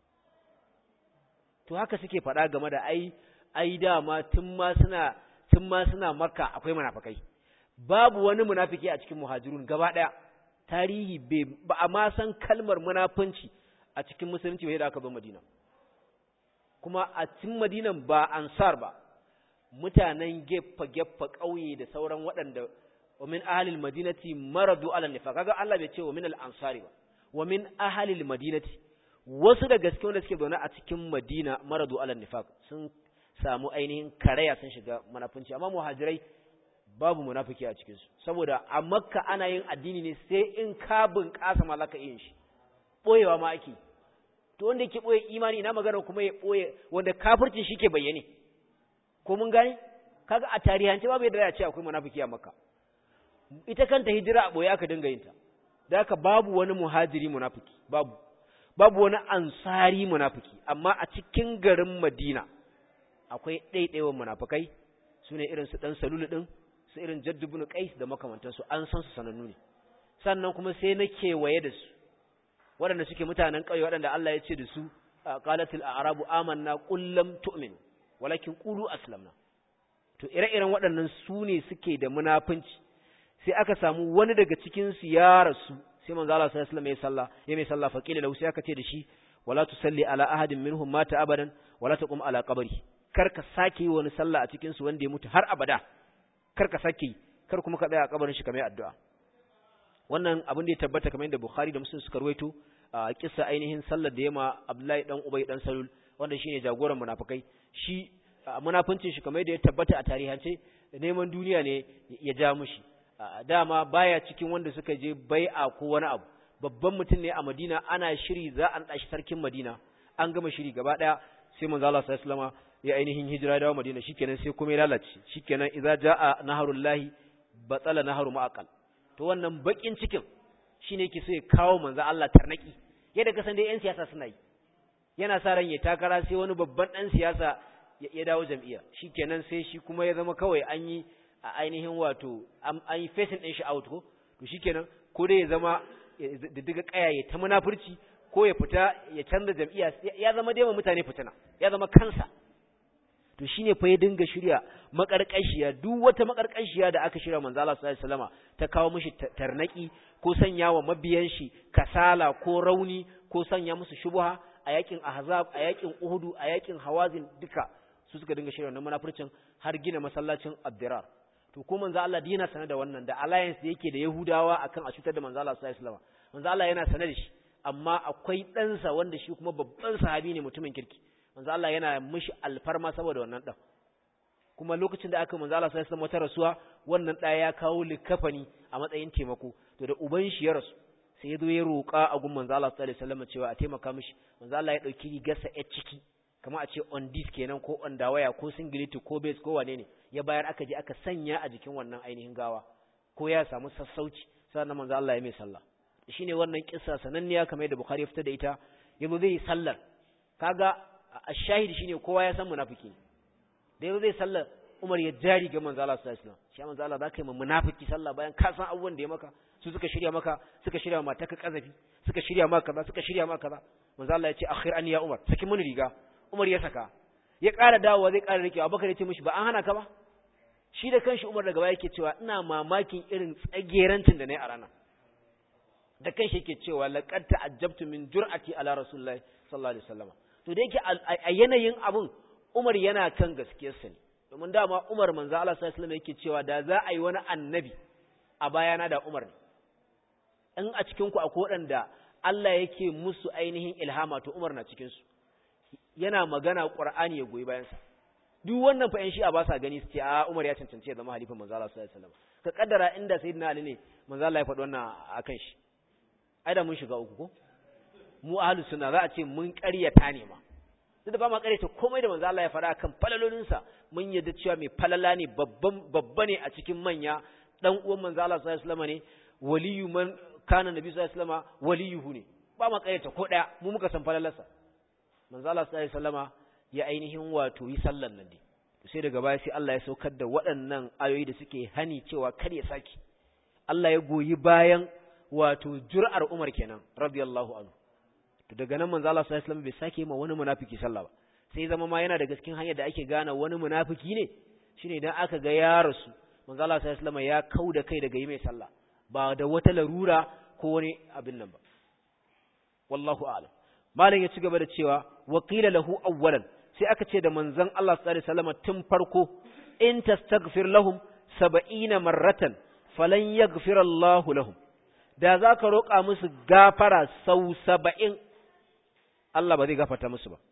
to haka suke faɗa game da ai ai dama tun ma suna tun ma suna makka akwai munafikai babu wani munafiki a cikin muhajirun gaba daya tarihi ba a ma san kalmar munafunci a cikin musulunci bai da aka zo Madina kuma a cikin Madinan ba ansar ba mutanen geffa geffa kauye da sauran waɗanda wa min ahlil madinati maradu ala nifaq kaga Allah bai ce wa min al ansari ba wa min ahlil madinati wasu da gaske wanda suke zaune a cikin Madina maradu ala nifaq sun samu ainihin karaya sun shiga munafunci amma muhajirai babu munafiki a cikin su saboda a Makka ana yin addini ne sai in ka bunƙasa malaka yin shi boyewa ma ake to wanda yake boye imani ina magana kuma ya boye wanda kafircin shi ke bayyane ko mun gane kaga a tarihance babu yadda ya ce akwai munafiki a Makka ita kanta hijira a boye aka dinga yin ta da haka babu wani muhajiri munafiki babu babu wani ansari munafiki amma a cikin garin Madina akwai ɗaiɗaiwan munafikai sune irin su dan Salul din su irin Jadd ibn Qais da makamantansu an san su sanannu ne sannan kuma sai na kewaye da su waɗanda suke mutanen ƙauye waɗanda Allah ya ce da su qalatil a'rabu amanna qul lam tu'minu walakin qulu aslamna to ire-iren waɗannan su ne suke da munafunci sai aka samu wani daga cikin su ya rasu sai manzo Allah sallallahu alaihi wasallam ya salla ya mai salla faqila lahu sai aka ce da shi wala tusalli ala ahadin minhum mata abadan wala taqum ala qabri kar ka sake yi wani sallah a cikin su wanda ya mutu har abada kar ka sake kar kuma ka tsaya a kabarin shi kamar addu'a wannan abin da ya tabbata kamar yadda Bukhari da Muslim suka rawaito a kissa ainihin sallar da yema Abdullahi dan Ubay dan Salul wanda shine jagoran munafikai shi munafincin shi kamar yadda ya tabbata a tarihance neman duniya ne ya ja mushi dama baya cikin wanda suka je bai'a ko wani abu babban mutum ne a Madina ana shiri za a dashi sarkin Madina an gama shiri gaba daya sai manzo Allah sallallahu alaihi wasallam ya ainihin hijira dawo Madina shikenan sai kuma ya lalace shikenan idza jaa naharullahi batala naharu ma'aqal to wannan bakin cikin shine yake so ya kawo manzo Allah tarnaki yadda kasan dai yan siyasa suna yi yana sa ran ya takara sai wani babban dan siyasa ya dawo jam'iyya shikenan sai shi kuma ya zama kawai an yi a ainihin wato an yi facing din shi out ko to shikenan ko dai ya zama da diga kaya ya ta munafurci ko ya fita ya canza jam'iyya ya zama dai mutane fitina ya zama kansa to shine fa ya dinga shirya makarkashiya duk wata makarkashiya da aka shirya manzo Allah sallallahu alaihi wasallama ta kawo mishi tarnaki ko sanya wa mabiyan shi kasala ko rauni ko sanya musu shubha a yakin ahzab a yakin uhudu a yakin hawazin duka su suka dinga shirya wannan munafircin har gina masallacin Abdirar to ko manzo Allah dina sanar da wannan da alliance da yake da Yahudawa akan a cutar da manzo Allah sallallahu alaihi wasallama manzo Allah yana sanar da shi amma akwai ɗansa wanda shi kuma babban sahabi ne mutumin kirki manzo Allah yana mishi alfarma saboda wannan dan kuma lokacin da aka manzo Allah sai san wata rasuwa wannan da ya kawo likafani a matsayin taimako to da uban shi ya rasu sai ya zo ya roƙa a gun manzo Allah sallallahu alaihi wasallam cewa a taimaka mishi manzo Allah ya dauki rigarsa ya ciki kamar a ce on disc kenan ko on dawaya ko singlet ko base ko wane ne ya bayar aka je aka sanya a jikin wannan ainihin gawa ko ya samu sassauci sannan manzo Allah ya mai sallah shine wannan kissa sananniya kamar yadda Bukhari ya fitar da ita yazo zai yi sallar kaga ashahidi shine kowa ya san munafiki da yazo zai sallar Umar ya jari ga manzo Allah sallallahu alaihi wasallam shi manzo Allah zaka yi munafiki sallah bayan ka san abubuwan da ya maka su suka shirya maka suka shirya mata ka kazafi suka shirya maka kaza suka shirya maka kaza manzo Allah ya ce akhir an ya Umar saki mun riga Umar ya saka ya ƙara dawowa zai ƙara rikewa Abubakar ya ce mishi ba an hana ka ba shi da kanshi Umar daga baya yake cewa ina mamakin irin tsagerancin da nayi a rana da kanshi yake cewa laqad ta'ajjabtu min jur'ati ala rasulillahi sallallahu alaihi wasallam to da yake a yanayin abun Umar yana kan gaskiyarsa ne domin dama Umar manzo Allah sallallahu alaihi wasallam yake cewa da za a yi wani annabi a bayana da Umar ne in a cikin ku akwai waɗanda Allah yake musu ainihin ilhama to Umar na cikin su yana magana Qur'ani ya goyi bayan sa duk wannan fa in shi a ba sa gani su ce a Umar ya cancance ya zama halifan manzo Allah sallallahu alaihi wasallam ka kaddara inda sayyidina Ali ne manzo Allah ya faɗi wannan akan shi ai da mun shiga uku ko mu ahlus sunna za a ce mun ƙaryata ne ma duk da ba ma ƙaryata komai da manzo Allah ya faɗa kan falalolin sa mun yadda cewa mai falala ne babban babba ne a cikin manya dan uwan manzo Allah sallallahu alaihi wasallam ne waliyu man kana nabi sallallahu alaihi wasallam waliyuhu ne ba ma ƙaryata ko daya mu muka san falalarsa manzo Allah sallallahu alaihi wasallama ya ainihin wato yi sallan nan dai sai daga baya sai Allah ya saukar da waɗannan ayoyi da suke hani cewa kar ya saki Allah ya goyi bayan wato jur'ar Umar kenan radiyallahu anhu to daga nan manzo Allah sallallahu alaihi wasallam bai sake ma wani munafiki sallah ba sai zama ma yana daga cikin hanyar da ake gane wani munafiki ne shine idan aka ga ya rasu manzo Allah sallallahu alaihi wasallam ya kauda kai daga yi mai sallah ba da wata larura ko wani abin nan ba wallahu a'lam malam ya ci gaba da cewa waqila lahu awwalan sai aka ce da manzon Allah sallallahu alaihi wasallam tun farko in tastaghfir lahum sab'ina marratan falan yaghfir Allahu lahum da za ka roƙa musu gafara sau saba'in Allah ba zai gafarta musu ba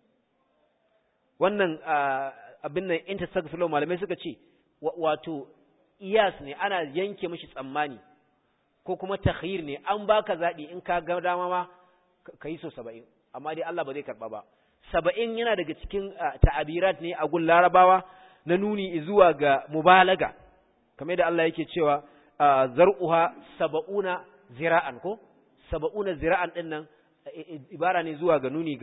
wannan abin nan in tastaghfir lahum malamai suka ce wato iyas ne ana yanke mishi tsammani ko kuma takhyir ne an baka zabi in ka ga dama ma kai so saba'in amma dai Allah ba zai karba ba saba'in yana daga cikin ta'abirat ne a gun larabawa na nuni zuwa ga mubalaga kamar da Allah yake cewa zar'uha saba'una zira'an ko saba'una zira'an din nan ibara ne zuwa ga nuni ga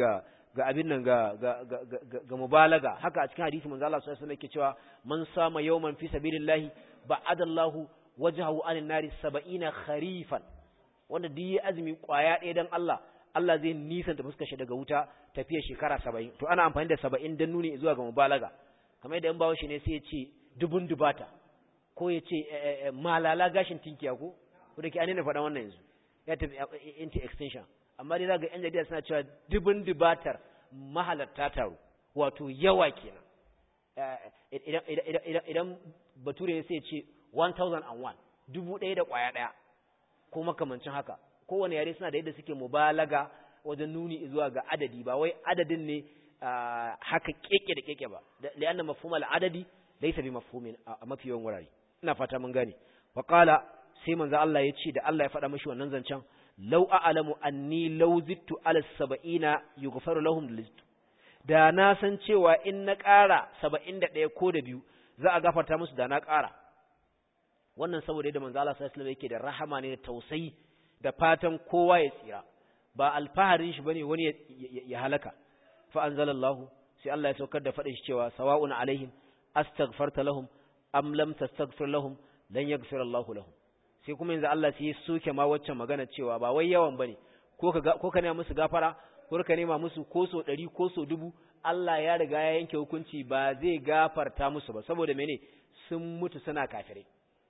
ga abin nan ga ga ga ga mubalaga. Haka a cikin hadisi manzo Allah sallallahu alaihi wasallam yake cewa man sama yawman fi sabilillahi ba'adallahu wajhahu anin nari sab'ina kharifan, wanda duk yi azumi kwaya ɗaya dan Allah, Allah zai nisanta fuskar shi daga wuta tafiya shekara saba'in. To ana amfani da saba'in dan nuni zuwa ga mubalaga, kamar yadda in bawo shi ne sai ya ce dubun dubata, ko ya ce malala gashin tinkiya, ko ko da ke an ne faɗa wannan yanzu ya tafi into extension, amma dai zaga yan jarida suna cewa dubun dubatar mahalarta taro, wato yawa kenan. idan idan idan bature ne sai ya ce one thousand one, dubu ɗaya da ƙwaya ɗaya ko makamancin haka. Kowane yare suna da yadda suke mubalaga wajen nuni zuwa ga adadi, ba wai adadin ne haka keke da keke ba, li'anna mafhum al-adadi laysa bi mafhumin a mafi yawan wurare. Ina fata mun gane. Wa qala, sai manzo Allah ya ce da Allah ya faɗa mishi wannan zancen, law a'lamu anni law zittu ala sab'ina yughfaru lahum listu, da na san cewa in na ƙara saba'in da ɗaya ko da biyu za a gafarta musu, da na ƙara. Wannan saboda yadda manzo Allah sallallahu alaihi wasallam yake da rahama ne da tausayi da fatan kowa ya tsira, ba alfaharin shi bane wani ya halaka. Fa anzalallahu, sai Allah ya saukar da faɗin shi cewa sawa'un alaihim astaghfarta lahum am lam tastaghfir lahum lan yaghfir Allahu lahum. Sai kuma yanzu Allah sai ya soke ma waccan magana cewa ba wai yawan bane, ko ka ko ka nema musu gafara, ko ka nema musu ko so ɗari ko so dubu, Allah ya riga ya yanke hukunci ba zai gafarta musu ba, saboda mene? Sun mutu suna kafirai.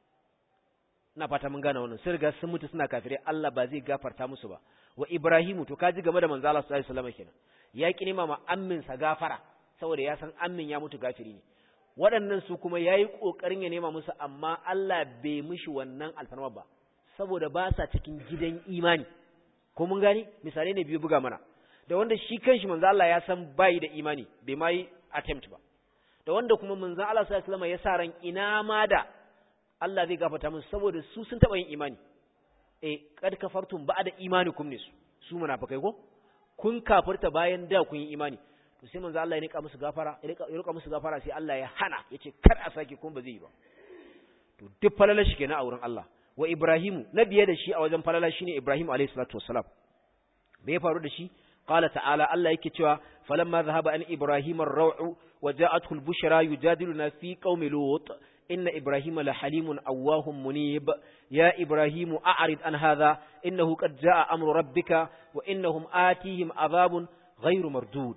Ina fata mun gane wannan, sun riga sun mutu suna kafirai, Allah ba zai gafarta musu ba. Wa Ibrahimu, to kaji game da manzo Allah sallallahu alaihi wasallam kenan, ya ki nema ma ammin sa gafara saboda ya san ammin ya mutu kafiri ne. Waɗannan su kuma yayi kokarin ya nema musu, amma Allah bai mishi wannan alfarma ba saboda ba sa cikin gidan imani. Ko mun gani? Misalai ne biyu buga mana, da wanda shi kanshi manzo Allah ya san bai da imani, bai mai attempt ba, da wanda kuma manzo Allah sallallahu alaihi wasallam ya sa ran ina ma da Allah zai gafarta musu saboda su sun taba yin imani. Eh, kad kafartum ba'da imanikum ne su su munafikai ko kun kafirta bayan da kun yi imani. To sai manzo Allah ya nika musu gafara, ya nika ya nika musu gafara, sai Allah ya hana, yace kar a sake, kun ba zai yi ba. To duk falala shi kenan a wurin Allah. Wa Ibrahimu, na biye da shi a wajen falala shine Ibrahim alayhi salatu wassalam. Me ya faru da shi? Qala ta'ala, Allah yake cewa falamma dhahaba an Ibrahim ar-raw'u wa ja'athu al-bushra yujadiluna fi qaumi lut inna Ibrahima la halimun awwahum munib ya Ibrahimu a'rid an hadha innahu qad ja'a amru rabbika wa innahum atihim adhabun ghayru mardud.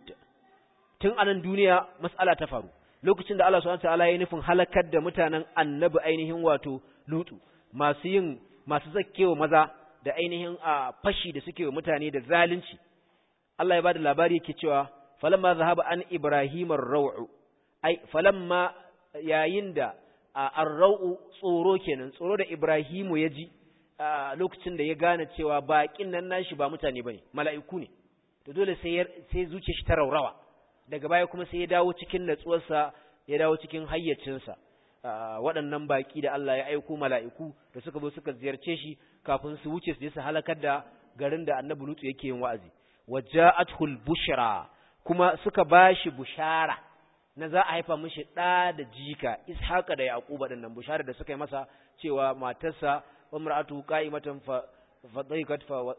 Tun anan duniya mas'ala ta faru lokacin da Allah subhanahu wa ta'ala ya nufin halakar da mutanen annabi ainihin wato lutu, masu yin masu zakkewa maza da ainihin a fashi da suke wa mutane da zalunci. Allah ya bada labari yake cewa falamma zahaba an Ibrahim ar-raw'u, ai falamma yayin da ar-raw'u tsoro kenan, tsoro da Ibrahimu ya ji lokacin da ya gane cewa baƙin nan nashi ba mutane bane, mala'iku ne. To dole sai sai zuciyar shi ta raurawa, daga baya kuma sai ya dawo cikin natsuwarsa, ya dawo cikin hayyacinsa. Waɗannan baƙi da Allah ya aiko mala'iku da suka zo suka ziyarce shi kafin su wuce su je su halakar da garin da Annabi Lutu yake yin wa'azi. Waja'atul bushra, kuma suka bashi bushara na za a haifa mishi ɗa da jika, Ishaqa da Yaquba dinnan, bushara da suka yi masa cewa matarsa umra'atu qa'imatan fa fadaikat fa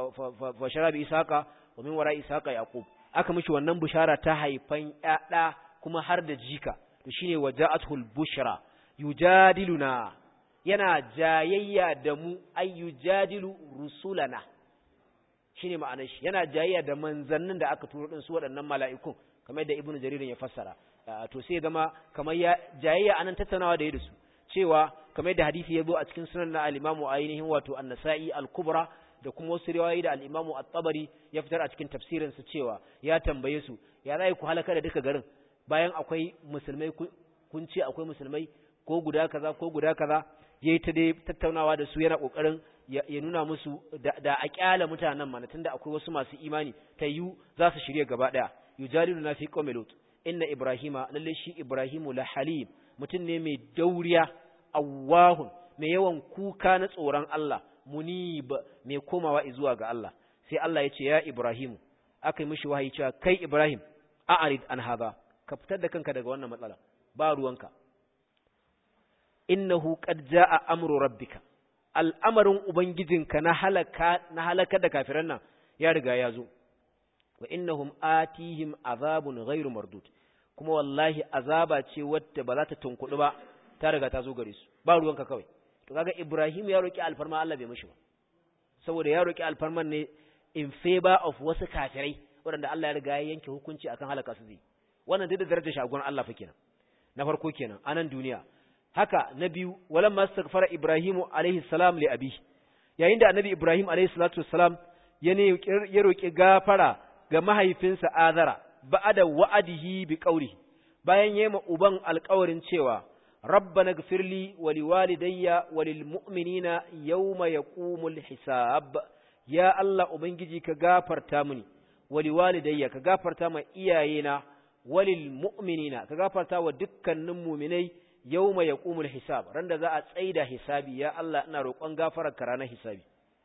fa sharabi Ishaqa wa min wara Ishaqa Yaqub. Aka mishi wannan bushara ta haifan ɗa kuma har da jika. To shine waja'atul bushra, yujadiluna, yana jayayya da mu, ay yujadilu rusulana, shine ma'anar shi, yana jayayya da manzannin da aka turo din su waɗannan mala'ikun, kamar yadda Ibn Jarir ya fassara. To sai zama kamar ya jayayya anan tattaunawa da yadda su, cewa kamar yadda hadisi ya zo a cikin sunan na al-Imam ainihin wato An-Nasa'i al-Kubra da kuma wasu riwayoyi da al-Imam At-Tabari ya fitar a cikin tafsirin su, cewa ya tambaye su, ya zai ku halaka da duka garin bayan akwai musulmai, kun ce akwai musulmai ko guda kaza ko guda kaza. Yayi ta dai tattaunawa da su, yana kokarin ya nuna musu da a kyala mutanen mana, tunda akwai wasu masu imani ta yu za su shirye gaba daya. Yujadiluna fi qaumi lut inna ibrahima, lalle shi Ibrahimu la halim, mutum ne mai dauriya, awwahun, mai yawan kuka na tsoron Allah, munib, mai komawa zuwa ga Allah. Sai Allah ya ce ya Ibrahimu, aka yi mishi wahayi cewa kai Ibrahim a'rid an hadha, ka fitar da kanka daga wannan matsala, ba ruwanka. Innahu qad jaa amru rabbika, al'amarin ubangijinka na halaka na halaka da kafiran nan ya riga ya zo. wa innahum atihim azabun ghairu mardud kuma wallahi azaba ce wadda ba za ta tunkudu ba ta riga ta zo gare su ba ruwanka kawai to kaga Ibrahim ya roki alfarma Allah bai mishi ba saboda ya roki alfarman ne in favor of wasu kafirai waɗanda Allah ya riga ya yanke hukunci akan halaka su zai wannan duk da darajar shagon Allah fa kenan na farko kenan a nan duniya haka na biyu walamma astaghfara Ibrahimu alaihi salam li abi yayin da annabi Ibrahim alaihi salatu wassalam ya ne ya roki gafara ga mahaifinsa Azara ba'ada wa'adihi bi qawli bayan yayin uban alƙawarin cewa rabbana ighfirli wa liwalidayya wa lilmu'minina yawma yaqumul hisab ya Allah ubangiji ka gafarta mini wa liwalidayya ka gafarta ma iyayena wa lilmu'minina ka gafarta wa dukkanin mu'minai yawma yaqumul hisab randa za a tsaida hisabi ya Allah ina roƙon gafararka ranar hisabi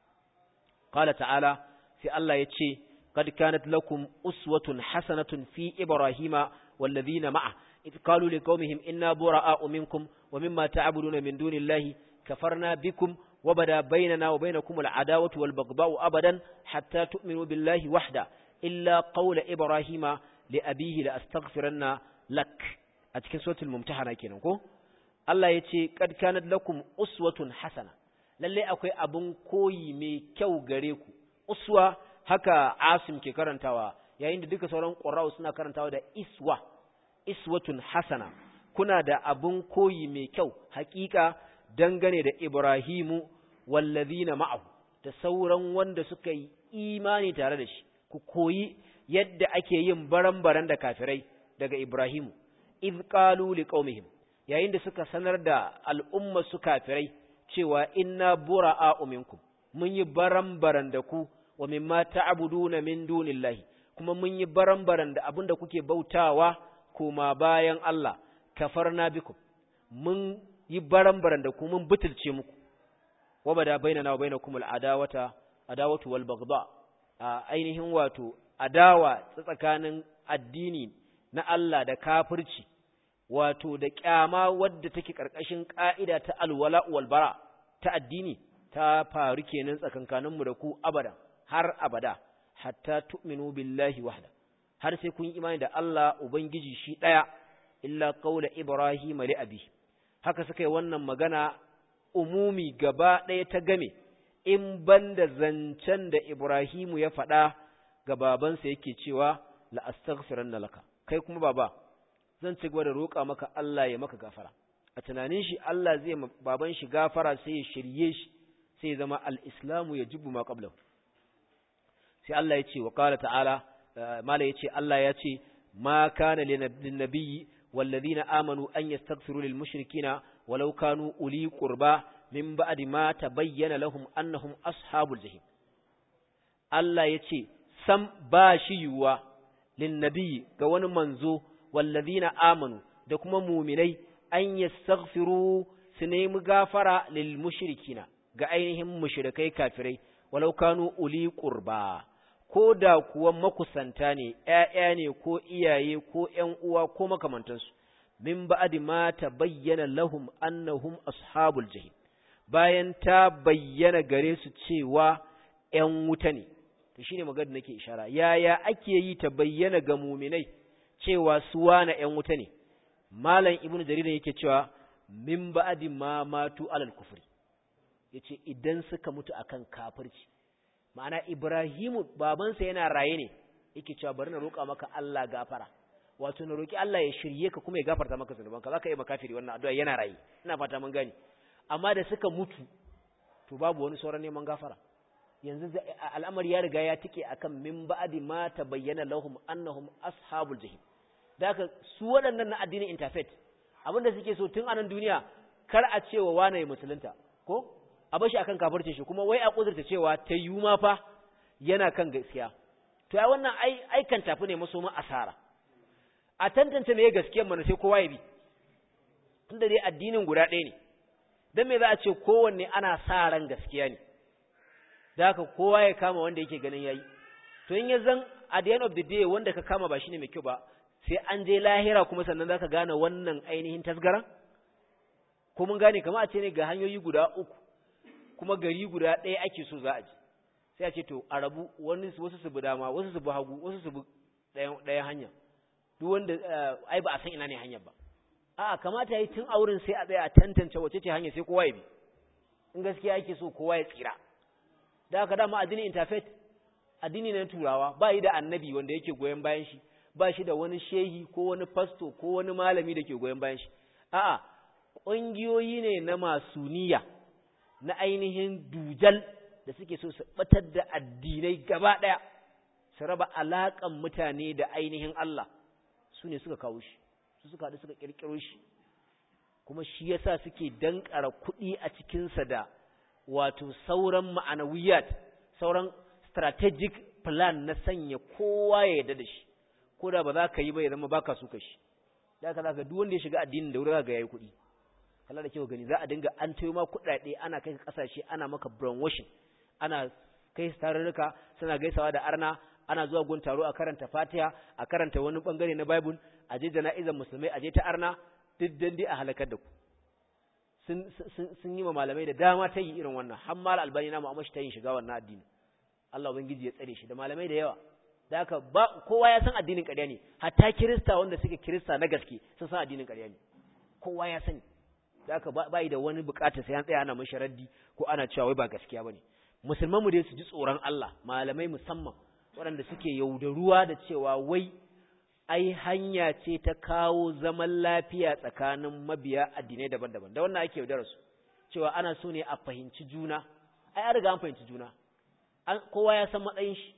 qala ta'ala sai Allah ya ce قد كانت لكم أسوة حسنة في إبراهيم والذين معه إذ قالوا لقومهم إنا براء منكم ومما تعبدون من دون الله كفرنا بكم وبدا بيننا وبينكم العداوة والبغضاء أبدا حتى تؤمنوا بالله وحده إلا قول إبراهيم لأبيه لأستغفرن لك أتكن سورة الممتحنة كنكو الله يتي قد كانت لكم أسوة حسنة للي أكوي أبن كوي مي كو غريكو أسوة haka Asim ke karantawa yayin da duka sauran qurra'u suna karantawa da iswa iswatun hasana kuna da abun koyi mai kyau hakika dangane da Ibrahimu wallazina ma'ahu da sauran wanda suka yi imani tare da shi ku koyi yadda ake yin baran-baran da kafirai daga Ibrahimu iz qalu liqaumihim yayin da suka sanar da al'umma su kafirai cewa inna bura'a'u minkum mun yi baran-baran da ku wa mimma ta'buduna min dunillahi kuma mun yi baran-baran da abinda kuke bautawa kuma bayan Allah kafarna bikum mun yi baran-baran da ku mun butulce muku wa bada bainana wa bainakum al'adawata adawatu wal baghdha ainihin wato adawa tsakanin addini na Allah da kafirci wato da kyama wadda take karkashin ka'ida ta alwala wal bara ta addini ta faru kenan tsakankaninmu da ku abada har abada hatta tu'minu billahi wahda har sai kun imani da Allah ubangiji shi daya illa qaula ibrahim li abi haka suka yi wannan magana umumi gaba daya ta game in banda zancen da Ibrahimu ya faɗa ga babansa yake cewa la astaghfiranna laka kai kuma baba zan ci gaba da roƙa maka Allah ya maka gafara a tunanin shi Allah zai baban shi gafara sai ya shirye shi sai ya zama al-islamu yajibu ma qablahu sai Allah ya ce wa qala ta'ala mala ya ce Allah ya ce ma kana lin nabiyyi wal ladina amanu an yastaghfiru lil mushrikina walau kanu uli qurba min ba'di ma tabayyana lahum annahum ashabul jahim Allah ya ce sam ba shi yuwa lin nabiyyi ga wani manzo wal ladina amanu da kuma mu'minai an yastaghfiru su nemi gafara lil mushrikina ga ainihin mushrikai kafirai walau kanu uli qurba ko da kuwa makusanta ne ƴaƴa ne ko iyaye ko ƴan uwa ko makamantansu min ba'di ma tabayyana lahum annahum ashabul jahim bayan ta bayyana gare su cewa ƴan wuta ne to shine magana nake ishara yaya ake yi ta bayyana ga mu'minai cewa su wana ƴan wuta ne malam ibnu jarir yake cewa min ba'di ma matu alal kufri yace idan suka mutu akan kafirci ma'ana Ibrahimu babansa yana raye ne yake cewa bari na roƙa maka Allah gafara wato na roƙi Allah ya shirye ka kuma ya gafarta maka zunubanka zaka yi makafiri wannan addu'a yana raye ina fata mun gani amma da suka mutu to babu wani sauran neman gafara yanzu al'amari ya riga ya tike akan min ba'di ma tabayyana lahum annahum ashabul jahim daka su waɗannan na addinin interfaith abinda suke so tun anan duniya kar a cewa wane musulunta ko a bashi akan kafirce shi kuma wai a kudurta cewa ta yi ma fa yana kan gaskiya to ai wannan ai aikan tafi ne maso ma asara a tantance me gaskiyar mana sai kowa ya bi tunda dai addinin guda ɗaya ne dan me za a ce kowanne ana sa ran gaskiya ne da haka kowa ya kama wanda yake ganin yayi to in ya zan at the end of the day wanda ka kama ba shine mai kyau ba sai an je lahira kuma sannan zaka gane wannan ainihin tasgara ko mun gane kamar a ce ne ga hanyoyi guda uku kuma gari guda ɗaya ake so za a ji sai a ce to a rabu wani wasu su bi dama wasu su bi hagu wasu su bi ɗayan hanya duk wanda ai ba a san ina ne hanyar ba a'a kamata yayi tun auren sai a tsaya a tantance wace ce hanya sai kowa ya bi in gaskiya yake so kowa ya tsira da haka dama addinin interfaith addini na turawa ba yi da annabi wanda yake goyen bayan shi ba shi da wani shehi ko wani pasto ko wani malami da ke goyen bayan shi a'a ƙungiyoyi ne na masuniya na ainihin dujal da suke so su batar da addinai gaba ɗaya su raba alaƙan mutane da ainihin Allah su ne suka kawo shi su suka haɗu suka ƙirƙiro shi kuma shi yasa suke dankara kuɗi a cikinsa da wato sauran ma'anawiyat sauran strategic plan na sanya kowa ya yarda da shi ko da ba za ka yi ba ya zama baka suka shi da haka za ka duk wanda ya shiga addinin da wuri za ga yayi kuɗi kalla da kyau gani za a dinga an tayo ma kuɗaɗe ana kai kasashe ana maka brainwashing ana kai tarurruka suna gaisawa da arna ana zuwa gun taro a karanta Fatiha a karanta wani bangare na Bible a je jana'izar musulmai a je ta arna duk dan dai a halakar da ku sun sun yi ma malamai da dama ta yi irin wannan har mal albani na mu amma shi ta yin shiga wannan addini Allah ubangiji ya tsare shi da malamai da yawa da haka ba kowa ya san addinin ƙarya ne hatta kirista wanda suke kirista na gaske sun san addinin ƙarya ne kowa ya sani da haka ba yi da wani bukata sai an tsaya ana mashi raddi ko ana cewa wai ba gaskiya bane musulman mu dai su ji tsoron Allah malamai musamman waɗanda suke yaudaruwa da cewa wai ai hanya ce ta kawo zaman lafiya tsakanin mabiya addinai daban-daban da wannan ake yaudara su cewa ana so ne a fahimci juna ai an riga an fahimci juna kowa ya san matsayin shi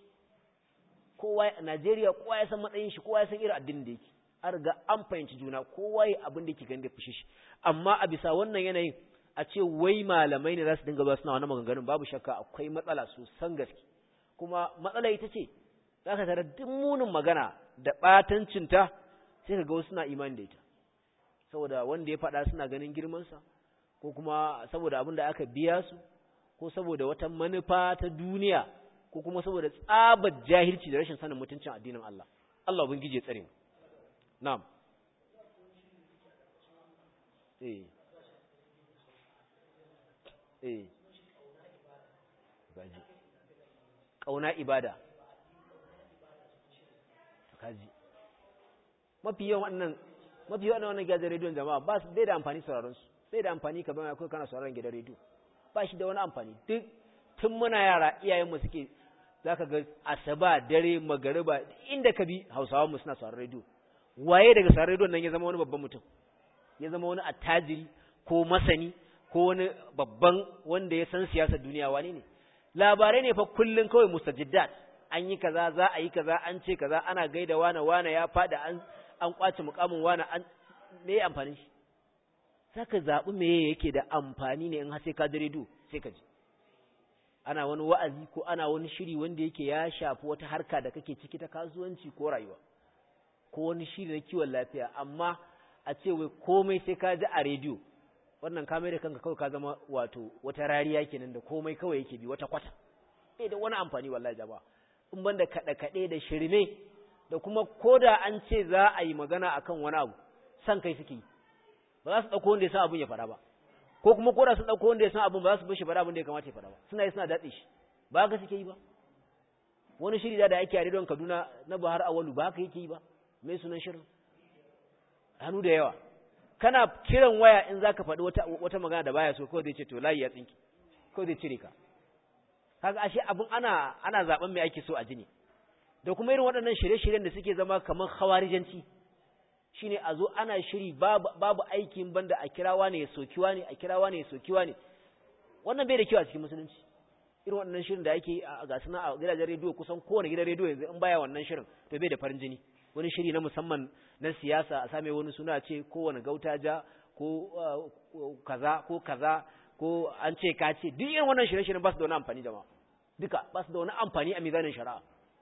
kowa a Najeriya kowa ya san matsayin shi kowa ya san irin addinin da yake an riga an fahimci juna kowa ya abin da yake gani da fushi shi amma a bisa wannan yanayin a ce wai malamai ne za su dinga ba suna wani maganganun babu shakka akwai matsala sosan gaske kuma matsala ita ce za ka tara duk munin magana da ɓatancinta sai ka ga wasu suna imani da ita saboda wanda ya faɗa suna ganin girmansa ko kuma saboda abin da aka biya su ko saboda wata manufa ta duniya ko kuma saboda tsabar jahilci da rashin sanin mutuncin addinin Allah Allah ubangiji ya tsare mu na'am eh eh gaji kauna ibada kaji mafi yawan wannan mafi yawan wannan gidan rediyon jama'a ba su bai da amfani sauraron su bai da amfani ka bama kai kana sauraron gidan rediyo ba shi da wani amfani duk tun muna yara iyayen mu suke zaka ga asaba dare magariba inda ka bi Hausawa mu suna sauraron rediyo waye daga sauraron rediyon nan ya zama wani babban mutum ya zama wani attajiri ko masani ko wani babban wanda ya san siyasar duniya wani ne labarai ne fa kullun kawai mustajiddat an yi kaza za a yi kaza an ce kaza ana gaida wana wana ya fada an an kwace mukamin wana an me amfanin shi saka zabi me yake da amfani ne in har sai ka ji rediyo sai ka ji ana wani wa'azi ko ana wani shiri wanda yake ya shafi wata harka da kake ciki ta kasuwanci ko rayuwa ko wani shiri na kiwon lafiya amma a ce wai komai sai ka ji a rediyo wannan ka mai da kanka kawai ka zama wato wata rariya kenan da komai kawai yake bi wata kwata bai da wani amfani wallahi jama'a in banda kada kade da shirme da kuma koda an ce za a yi magana akan wani abu san kai suke ba za su dauko wanda ya san abun ya fara ba ko kuma koda sun dauko wanda ya san abun ba za su bar shi fara abun da ya kamata ya fara ba suna yi suna dade shi ba haka suke yi ba wani shiri da da ake a rediyon Kaduna na Bahar Awalu ba haka yake yi ba mai sunan shirin hannu da yawa kana kiran waya in zaka faɗi wata wata magana da baya so ko zai ce to layi ya tsinki ko zai cire ka kaga ashe abun ana ana zaben me ake so a ji ne da kuma irin waɗannan shirye-shiryen da suke zama kamar khawarijanci shine a zo ana shiri babu babu aikin banda a kirawa ne ya sokiwa ne a kirawa ne ya sokiwa ne wannan bai da kyau a cikin musulunci irin waɗannan shirin da ake a ga suna a gidajen rediyo kusan kowane gidan rediyo yanzu in baya wannan shirin to bai da farin jini wani shiri na musamman na siyasa a same wani suna ce kowane gauta ja ko kaza ko kaza ko an ce ka ce duk irin wannan shirye-shiryen ba su da wani amfani jama'a duka ba su da wani amfani a mizanin shari'a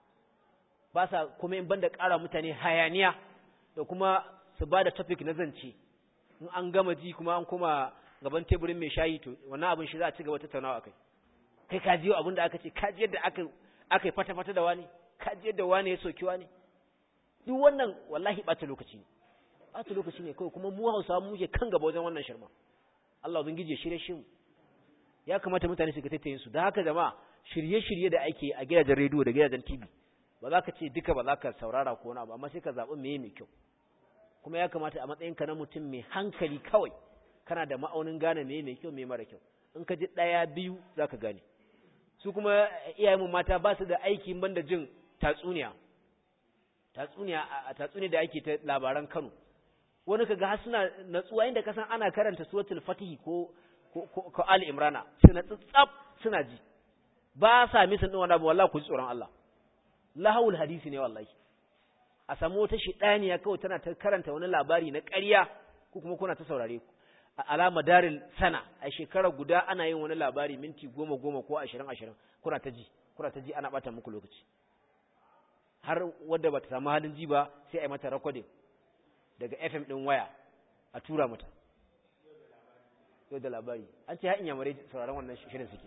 ba sa kuma in banda ƙara mutane hayaniya da kuma su ba da topic na zance in an gama ji kuma an kuma gaban teburin mai shayi to wannan abin shi za a ci gaba tattaunawa akai kai ka ji abin da aka ce ka ji yadda aka aka yi fata-fata da wani ka ji yadda wani ya soki wani duk wannan wallahi ɓata lokaci ne ɓata lokaci ne kawai kuma mu Hausawa mu ke kan gaba wajen wannan shirma Allah ubangiji ya shirye shi mu ya kamata mutane su ga tattayin su da haka jama'a shirye-shirye da ake a gidajen rediyo da gidajen T V ba za ka ce duka ba za ka saurara ko wani ba amma sai ka zaɓi meye mai kyau kuma ya kamata a matsayinka na mutum mai hankali kawai kana da ma'aunin gane meye mai kyau meye mara kyau in ka ji ɗaya biyu za ka gane su kuma iyayenmu mata ba su da aiki ban da jin tatsuniya tatsuniya a tatsuniya da ake ta labaran Kano wani kaga har suna natsuwa inda kasan ana karanta suratul Fatih ko ko ko Ali Imrana suna tsaf suna ji ba sa misan din wani abu wallahi ku ji tsoron Allah lahawul hadisi ne wallahi a samu wata shedaniya kawai tana ta karanta wani labari na ƙarya ko kuma kuna ta saurare ku a alama daril sana a shekara guda ana yin wani labari minti goma goma ko ashirin ashirin kuna ta ji kuna ta ji ana bata muku lokaci har wadda bata samu halin ji ba sai a yi mata recording daga F M din waya a tura mata yau da labari an ce haɗin yamare sauraron wannan shirin suke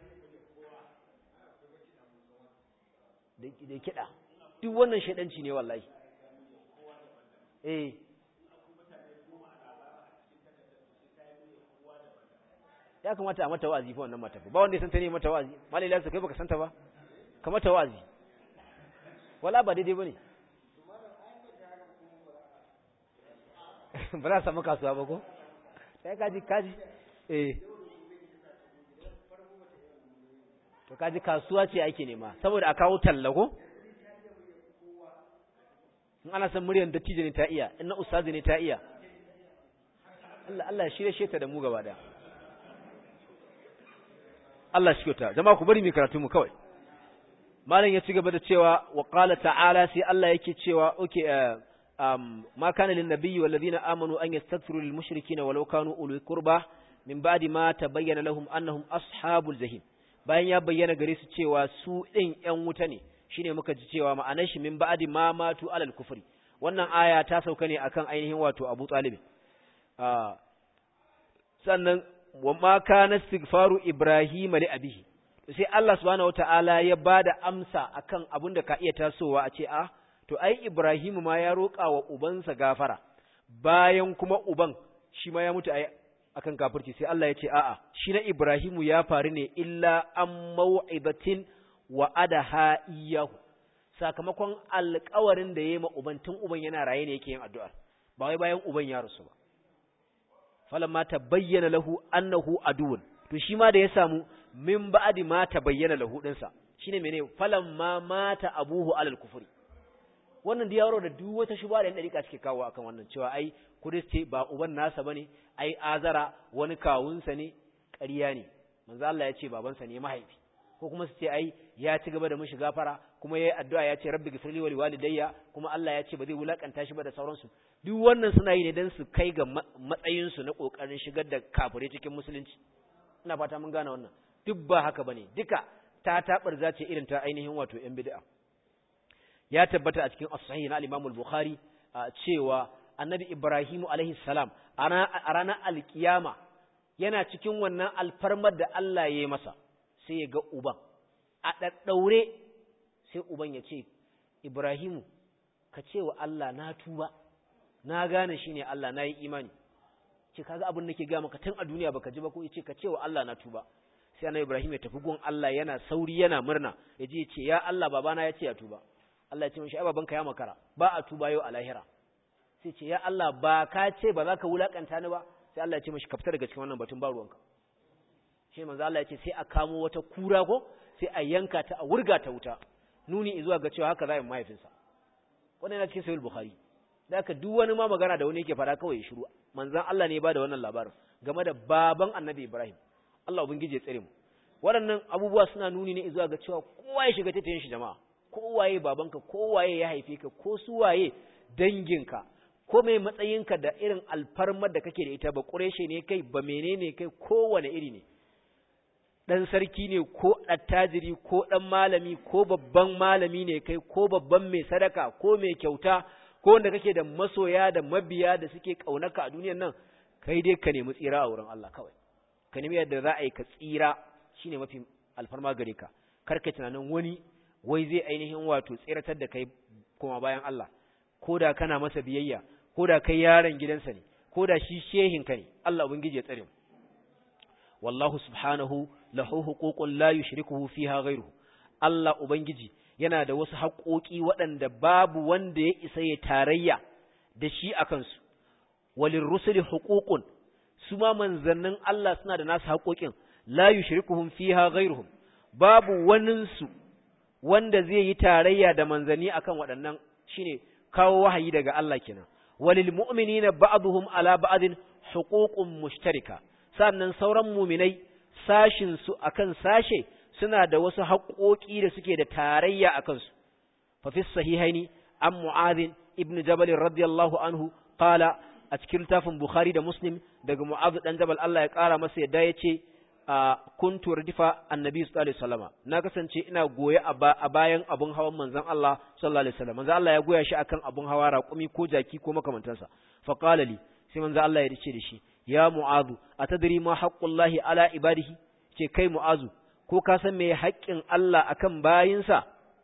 da kiɗa duk wannan shaidanci ne wallahi eh ya kamata a mata wa'azi fa wannan mata ba wanda ya santa ne mata wa'azi malai lansa kai baka santa ba ka mata wa'azi wala ba daidai bane ba za samu kasuwa ba ko sai kaji kaji eh to kaji kasuwa ce ake nema saboda a kawo talla ko in ana san muryar dattijo ne ta iya in na ustazi ne ta iya Allah Allah ya shirye sheta da mu gaba da Allah shi kyauta jama'a ku bari mu karatu mu kawai malam ya ci gaba da cewa wa qala ta'ala sai Allah yake cewa okay um ma kana lin nabiyyi wal ladina amanu an yastaghfiru lil mushrikeena walau kanu uli qurba min ba'di ma tabayyana lahum annahum ashabul jahim bayan ya bayyana gare su cewa su din ƴan wuta ne shine muka ji cewa ma'anar shi min ba'di ma matu alal kufri wannan aya ta sauka ne akan ainihin wato Abu Talib ah sannan wa ma kana istighfaru Ibrahim li abihi sai Allah subhanahu wataala ya bada amsa akan abin da ka iya tasowa a ce ah to ai Ibrahim ma ya roƙa wa ubansa gafara bayan kuma uban shi ma ya mutu ai akan kafirci sai Allah ya ce a'a shi na Ibrahim ya faru ne illa an mau'ibatin wa adaha iyahu sakamakon alƙawarin da yayi ma uban tun uban yana raye ne yake yin addu'a ba wai bayan uban ya rasu ba falamma tabayyana lahu annahu aduwwun to shi ma da ya samu min ba'di ma tabayyana lahu dinsa shine mene falamma mata abuhu alal kufri wannan da yaro da duk wata shuba da yan dariƙa suke kawo akan wannan cewa ai Kristi ba uban nasa bane ai Azara wani kawunsa ne ƙarya ne manzo Allah ya ce babansa ne mahaifi ko kuma su ce ai ya ci gaba da mishi gafara kuma yayi addu'a ya ce rabbi ghfirli wa liwalidayya kuma Allah ya ce ba zai wulakanta shi ba da sauransu duk wannan suna yi ne dan su kai ga matsayin su na kokarin shigar da kafirai cikin musulunci ina fata mun gane wannan duk ba haka bane duka ta tabar zace irin ta ainihin wato yan bid'a ya tabbata a cikin as-sahih na al-Imam al-Bukhari cewa annabi Ibrahim alaihi salam a ranar alkiyama yana cikin wannan alfarmar da Allah ya yi masa sai ya ga uban a daddaure sai uban ya ce Ibrahimu ka ce wa Allah na tuba na gane shine Allah na yi imani ce kaga abin da ke ga maka tun a duniya baka ji ba ko yace ka ce wa Allah na tuba sai annabi Ibrahim ya tafi gun Allah yana sauri yana murna yaje ya ce ya Allah babana ya ce ya tuba Allah ya ce mishi ai babanka ya makara ba a tuba yau a lahira sai ce ya Allah ba ka ce ba za ka wulakanta ni ba sai Allah ya ce mishi ka fita daga cikin wannan batun ba ruwanka shi manzo Allah ya ce sai a kamo wata kura ko sai a yanka ta a wurga ta wuta nuni zuwa ga cewa haka zai mahaifinsa wannan yana cikin sahih bukhari da haka duk wani ma magana da wani yake fara kawai ya shiru manzon Allah ne ya bada wannan labarin game da baban annabi Ibrahim Allah ubangije ya tsare mu waɗannan abubuwa suna nuni ne zuwa ga cewa kowa ya shiga taitayin shi jama'a kowaye babanka kowaye ya haife ka ko su waye danginka ko mai matsayinka da irin alfarmar da kake da ita ba ƙureshe ne kai ba menene kai kowane iri ne dan sarki ne ko attajiri ko dan malami ko babban malami ne kai ko babban mai sadaka ko mai kyauta ko wanda kake da masoya da mabiya da suke kaunaka a duniyar nan kai dai ka nemi tsira a wurin Allah kawai ka nemi yadda za a yi ka tsira shine mafi alfarma gare ka karka tunanin wani wai zai ainihin wato tsiratar da kai kuma bayan Allah ko da kana masa biyayya ko da kai yaron gidansa ne ko da shi shehin ka ne Allah ubangiji ya tsare mu wallahu subhanahu lahu huququn la yushrikuhu fiha ghayruhu Allah ubangiji yana da wasu haƙoƙi waɗanda babu wanda ya isa ya tarayya da shi akan su walin rusuli huququn su ma manzannin Allah suna da nasu haƙoƙin la yushrikuhum fiha ghayruhum babu waninsu wanda zai yi tarayya da manzanni akan waɗannan shine kawo wahayi daga Allah kenan walil mu'minina ba'dhum ala ba'din huququn mushtarika sannan sauran mu'minai sashin su akan sashe suna da wasu haƙoƙi da suke da tarayya akan su fa fi sahihaini an mu'adh ibn jabal radiyallahu anhu qala a cikin tafin bukhari da muslim daga mu'adh dan jabal Allah ya kara masa yadda yace kuntu radifa annabi sallallahu alaihi wasallam na kasance ina goye a bayan abun hawan manzon Allah sallallahu alaihi wasallam manzon Allah ya goya shi akan abun hawa raƙumi ko jaki ko makamantansa fa qala li sai manzon Allah ya dace da shi ya mu'azu atadri ma haqqullahi ala ibadihi ce kai mu'azu ko ka san me haƙƙin Allah akan bayinsa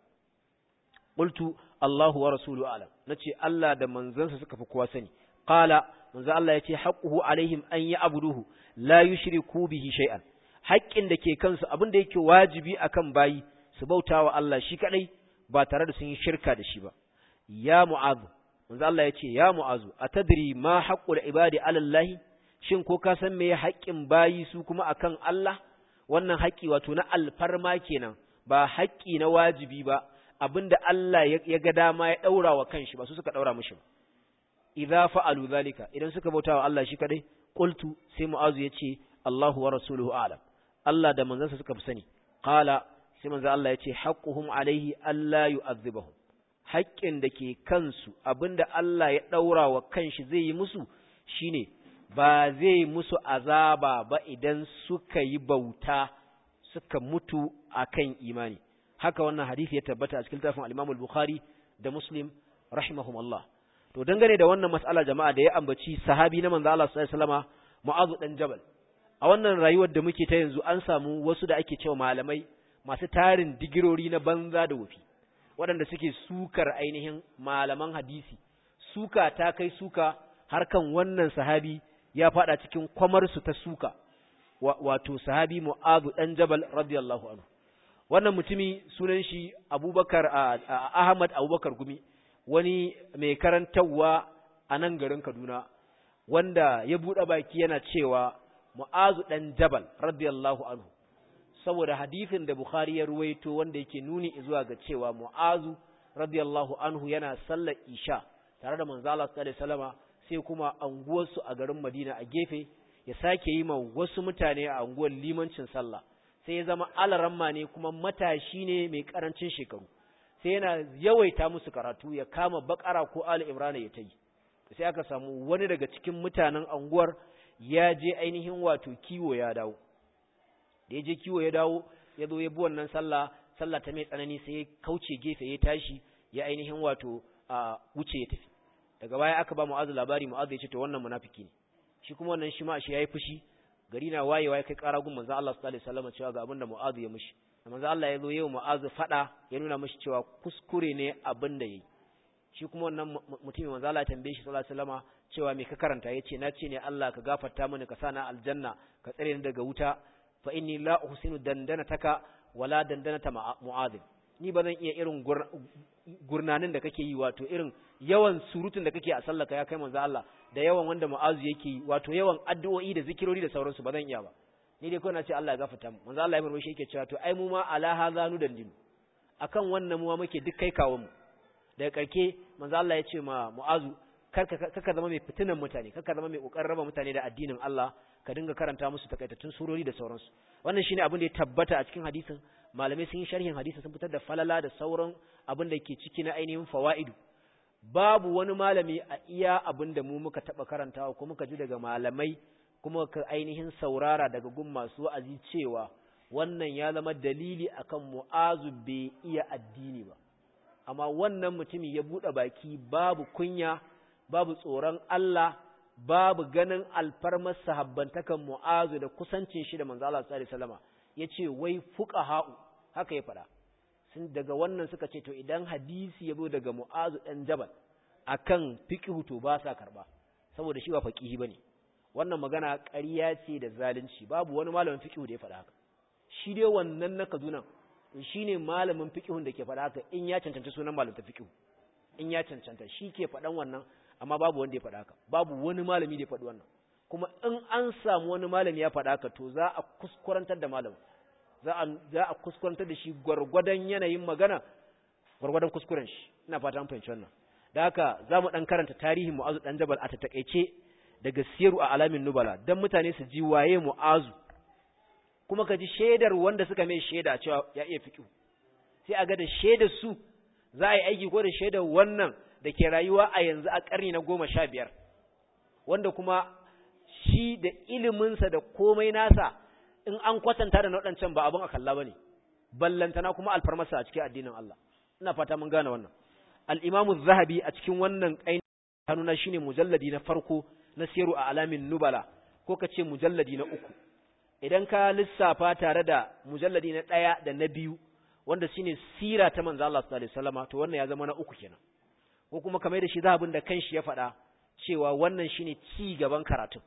qultu Allahu wa rasuluhu alam nace Allah da manzansa suka fi kowa sani qala manzon Allah yace haqquhu alaihim an ya'buduhu la yushriku bihi shay'an haƙƙin da ke kansu abin da yake wajibi akan bayi su bautawa Allah shi kadai ba tare da sun yi shirka da shi ba ya mu'azu manzo Allah ya ce ya mu'azu atadri ma haqqul ibadi ala Allah shin ko ka san meye haƙƙin bayi su kuma akan Allah wannan haƙƙi wato na alfarma kenan ba haƙƙi na wajibi ba abinda Allah ya ga dama ya daura wa kanshi ba su suka daura mishi ba idza fa'alu zalika idan suka bautawa Allah shi kadai qultu sai mu'azu ya ce Allahu wa rasuluhu a'lam Allah da manzansa suka fi sani qala sai manzo Allah ya ce haqquhum alaihi alla yu'adhibahum haƙƙin da ke kansu abinda Allah ya daura wa kanshi zai yi musu shine ba zai musu azaba ba idan suka yi bauta suka mutu akan imani haka wannan hadisi ya tabbata a cikin tafin al-Imam al-Bukhari da Muslim rahimahumullah to dangane da wannan mas'ala jama'a da ya ambaci sahabi na manzo Allah sallallahu alaihi wasallama Mu'adh dan Jabal a wannan rayuwar da muke ta yanzu an samu wasu da ake cewa malamai masu tarin digirori na banza da wufi waɗanda suke sukar ainihin malaman hadisi suka ta kai suka har kan wannan sahabi ya fada cikin kwamarsu ta suka wato sahabi Mu'adh dan Jabal radiyallahu anhu wannan mutumi sunan shi Abubakar Ahmad Abubakar Gumi wani mai karantawa a nan garin Kaduna wanda ya buɗe baki yana cewa Mu'azu ɗan Jabal radiyallahu anhu saboda hadisin da Bukhari ya ruwaito wanda yake nuni zuwa ga cewa Mu'azu radiyallahu anhu yana sallar Isha tare da manzo Allah sallallahu alaihi wasallama sai kuma anguwarsu a garin Madina a gefe ya sake yi ma wasu mutane a anguwar limancin sallah sai ya zama alaramma ne kuma matashi ne mai karancin shekaru sai yana yawaita musu karatu ya kama Bakara ko Ali Imran ya tayi sai aka samu wani daga cikin mutanen anguwar ya je ainihin wato kiwo ya dawo da ya je kiwo ya dawo ya zo ya bi wannan sallah sallah ta mai tsanani sai ya kauce gefe ya tashi ya ainihin wato a wuce ya tafi daga baya aka ba Mu'adh labari Mu'adh ya ce to wannan munafiki ne shi kuma wannan shi ma shi yayi fushi gari na wayewa ya kai ƙara gun manzo Allah sallallahu alaihi wasallam cewa ga abin da Mu'adh ya mishi manzo Allah ya zo yau Mu'adh fada ya nuna mishi cewa kuskure ne abin da yayi shi kuma wannan mutumin manzo Allah ya tambaye shi sallallahu alaihi wasallama cewa me ka karanta yace na ce ne Allah ka gafarta mini ka sana aljanna ka tsare ni daga wuta fa inni la uhsinu dandanataka wala dandanata Mu'adh ni bazan iya irin gurnanin da kake yi wato irin yawan surutun da kake a sallaka ya kai manzo Allah da yawan wanda Mu'adh yake yi wato yawan addu'o'i da zikirori da sauransu bazan iya ba ni dai ko na ce Allah ya gafarta mu manzo Allah ya murmushi yake cewa to ai mu ma ala hadha nudandin akan wannan mu muke duk kai kawo mu daga karke manzo Allah ya ce ma Mu'adh karka kaka zama mai fitinan mutane kaka zama mai kokarin raba mutane da addinin Allah ka dinga karanta musu takaitattun surori da sauransu wannan shine abin da ya tabbata a cikin hadisin malamai sun yi sharhin hadisin sun fitar da falala da sauran abin da ke ciki na ainihin fawaidu babu wani malami a iya abin da mu muka taba karantawa ko muka ji daga malamai kuma ka ainihin saurara daga gun masu wa'azi cewa wannan ya zama dalili akan Mu'azu bai iya addini ba amma wannan mutumi ya bude baki babu kunya babu tsoron Allah babu ganin alfarmar sahabbantakan Mu'azu da kusancin shi da manzo Allah sallallahu alaihi wasallama yace wai fuqaha'u haka ya fada sun daga wannan suka ce to idan hadisi yazo daga Mu'azu dan Jabal akan fiqhu to ba sa karba saboda shi ba faqihi bane wannan magana ƙarya ce da zalunci babu wani malamin fiqhu da ya fada haka shi dai wannan na Kaduna shine malamin fiqhun da ke faɗa haka in ya cancanta sunan malamin fiqh in ya cancanta shi ke faɗan wannan amma babu wanda ya faɗa haka babu wani malami da ya faɗi wannan kuma in an samu wani malami ya faɗa haka to za a kuskurantar da malamin za a za a kuskurantar da shi gwargwadon yanayin magana gwargwadon kuskuren shi ina fata an fahimci wannan da haka zamu dan karanta tarihin Mu'azu dan Jabal a takeice daga Siyaru a Alamin Nubala dan mutane su ji waye Mu'azu kuma ka ji shaidar wanda suka mai shaida cewa ya iya fiqh sai a ga da shaidar su za a yi aiki ko da shaidar wannan da ke rayuwa a yanzu a ƙarni na goma sha biyar wanda kuma shi da iliminsa da komai nasa in an kwatanta da na waɗancan ba abin a kalla ba ne ballantana kuma alfarmasa a cikin addinin Allah ina fata mun gane wannan al-Imam zahabi a cikin wannan ƙaini hannuna shine mujalladi na farko na Siyaru a Alamin Nubala ko ka ce mujalladi na uku idan ka lissafa tare da mujalladi na ɗaya da na biyu wanda shine sira ta manzo Allah sallallahu alaihi wasallam to wannan ya zama na uku kenan ko kuma kamar da shi zahabin da kanshi ya faɗa cewa wannan shine ci gaban karatu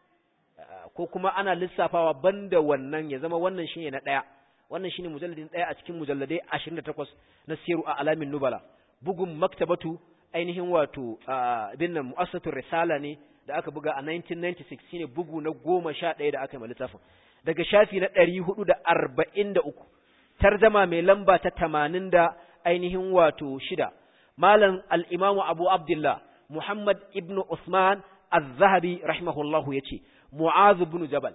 ko kuma ana lissafawa banda wannan ya zama wannan shine na ɗaya wannan shine mujalladin ɗaya a cikin mujalladai ashirin da takwas na Siyaru a Alamin Nubala bugun maktabatu ainihin wato bin nan mu'assasatur risala ne da aka buga a nineteen ninety-six shine bugu na goma sha ɗaya da aka yi littafin daga shafi na ɗari hudu da arba'in da uku tarjama mai lamba ta tamanin da ainihin wato shida malam al-imamu Abu Abdullah Muhammad ibn Usman az-Zahabi rahimahullahu yace Mu'az ibn Jabal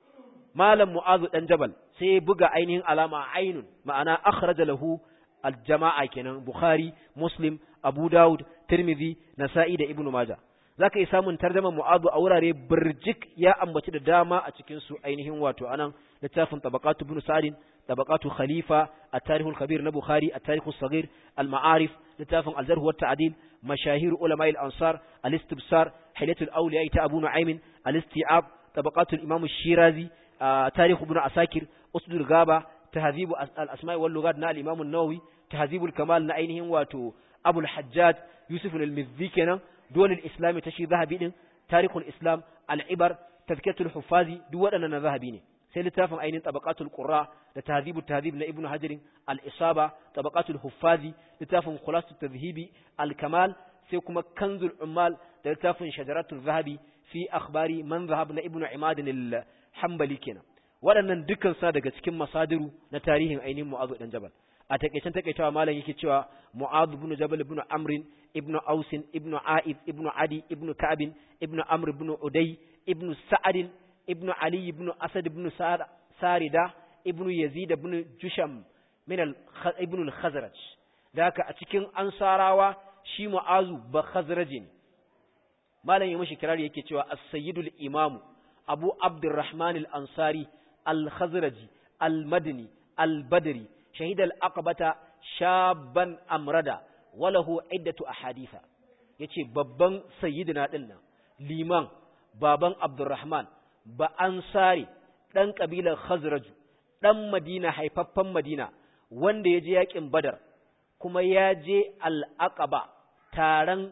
malam Mu'az dan Jabal sai buga ainihin alama ainun ma'ana akhraja lahu al-jama'a kenan Bukhari Muslim Abu Dawud Tirmidhi Nasa'i da Ibn Majah zaka yi samun tarjuma Mu'az a wurare burjik ya ambaci da dama a cikin su ainihin wato anan littafin tabaqatu ibn Sa'd tabaqatu Khalifa at-Tarikh al-Kabir na Bukhari at-Tarikh as-Saghir al-Ma'arif littafin al-Jarh wa at-Ta'dil mashahir ulama al-Ansar al-Istibsar hilat al-Awliya ta Abu Nu'aym al-Isti'ab tabaqatu al-Imam ash-Shirazi Tarikh ibn Asakir Usd al-Ghaba tahzib al-Asma' wal Lughat na al-Imam an-Nawawi tahzib al-Kamal na ainihin wato Abu al-Hajjaj Yusuf al-Mizzi kenan دول الإسلام تشي ذهبي دين تاريخ الإسلام العبر تذكرة الحفاظ دو أننا ذهبيني سيلتافن أين طبقات القراء لتهذيب التهذيب لابن هجر الإصابة طبقات الحفاظ لتافن خلاصة التذهيب الكمال سيكما كنز العمال لتافن شجرات الذهب في أخبار من ذهب لابن عماد الحنبلي كنا waɗannan dukkan sa daga cikin masadiru na tarihin ainihin Mu'adh dan Jabal a takeicen takeitawa malam yake cewa Mu'adh ibn Jabal ibn Amr ibn Aus ibn A'id ibn Adi ibn Ka'b ibn Amr ibn Uday ibn Sa'ad ibn Ali ibn Asad ibn Sarida ibn Yazid ibn Jusham min al ibn al-Khazraj daka a cikin ansarawa shi Mu'adh ba Khazraji ne malam ya mishi kirari yake cewa as-sayyidul imam Abu Abdurrahman al-Ansari al-Khazraji al-Madani al-Badri shahid al-Aqabata shaban amrada walahu iddatu ahaditha yace babban sayyidina din nan liman baban Abdurrahman ba ansari dan kabilar Khazraj dan Madina haifaffen Madina wanda yaje yakin Badar kuma yaje al-Aqaba taron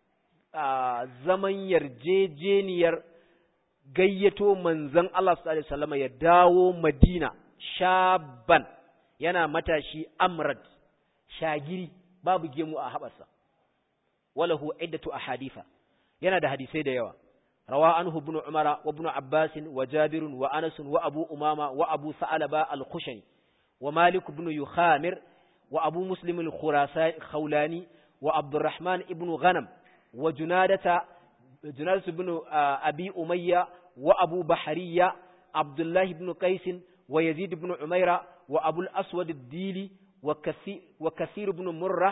zaman yarjejeniyar gayyato manzon Allah sallallahu alaihi wasallam ya dawo Madina shaban yana matashi amrad shagiri babu gemu a habarsa walahu iddatu ahaditha yana da hadisai da yawa rawa anhu ibn umara wa ibn abbas wa jabir wa anas wa abu umama wa abu sa'laba al-khushani wa malik ibn yukhamir wa abu muslim al-khurasani khawlani wa abdurrahman ibn ghanam wa junadata junadas ibn abi umayya wa abu bahariya abdullah ibn qais wa yazid ibn umayra wa abu al-aswad ad-dili wa kathir wa kathir ibn murrah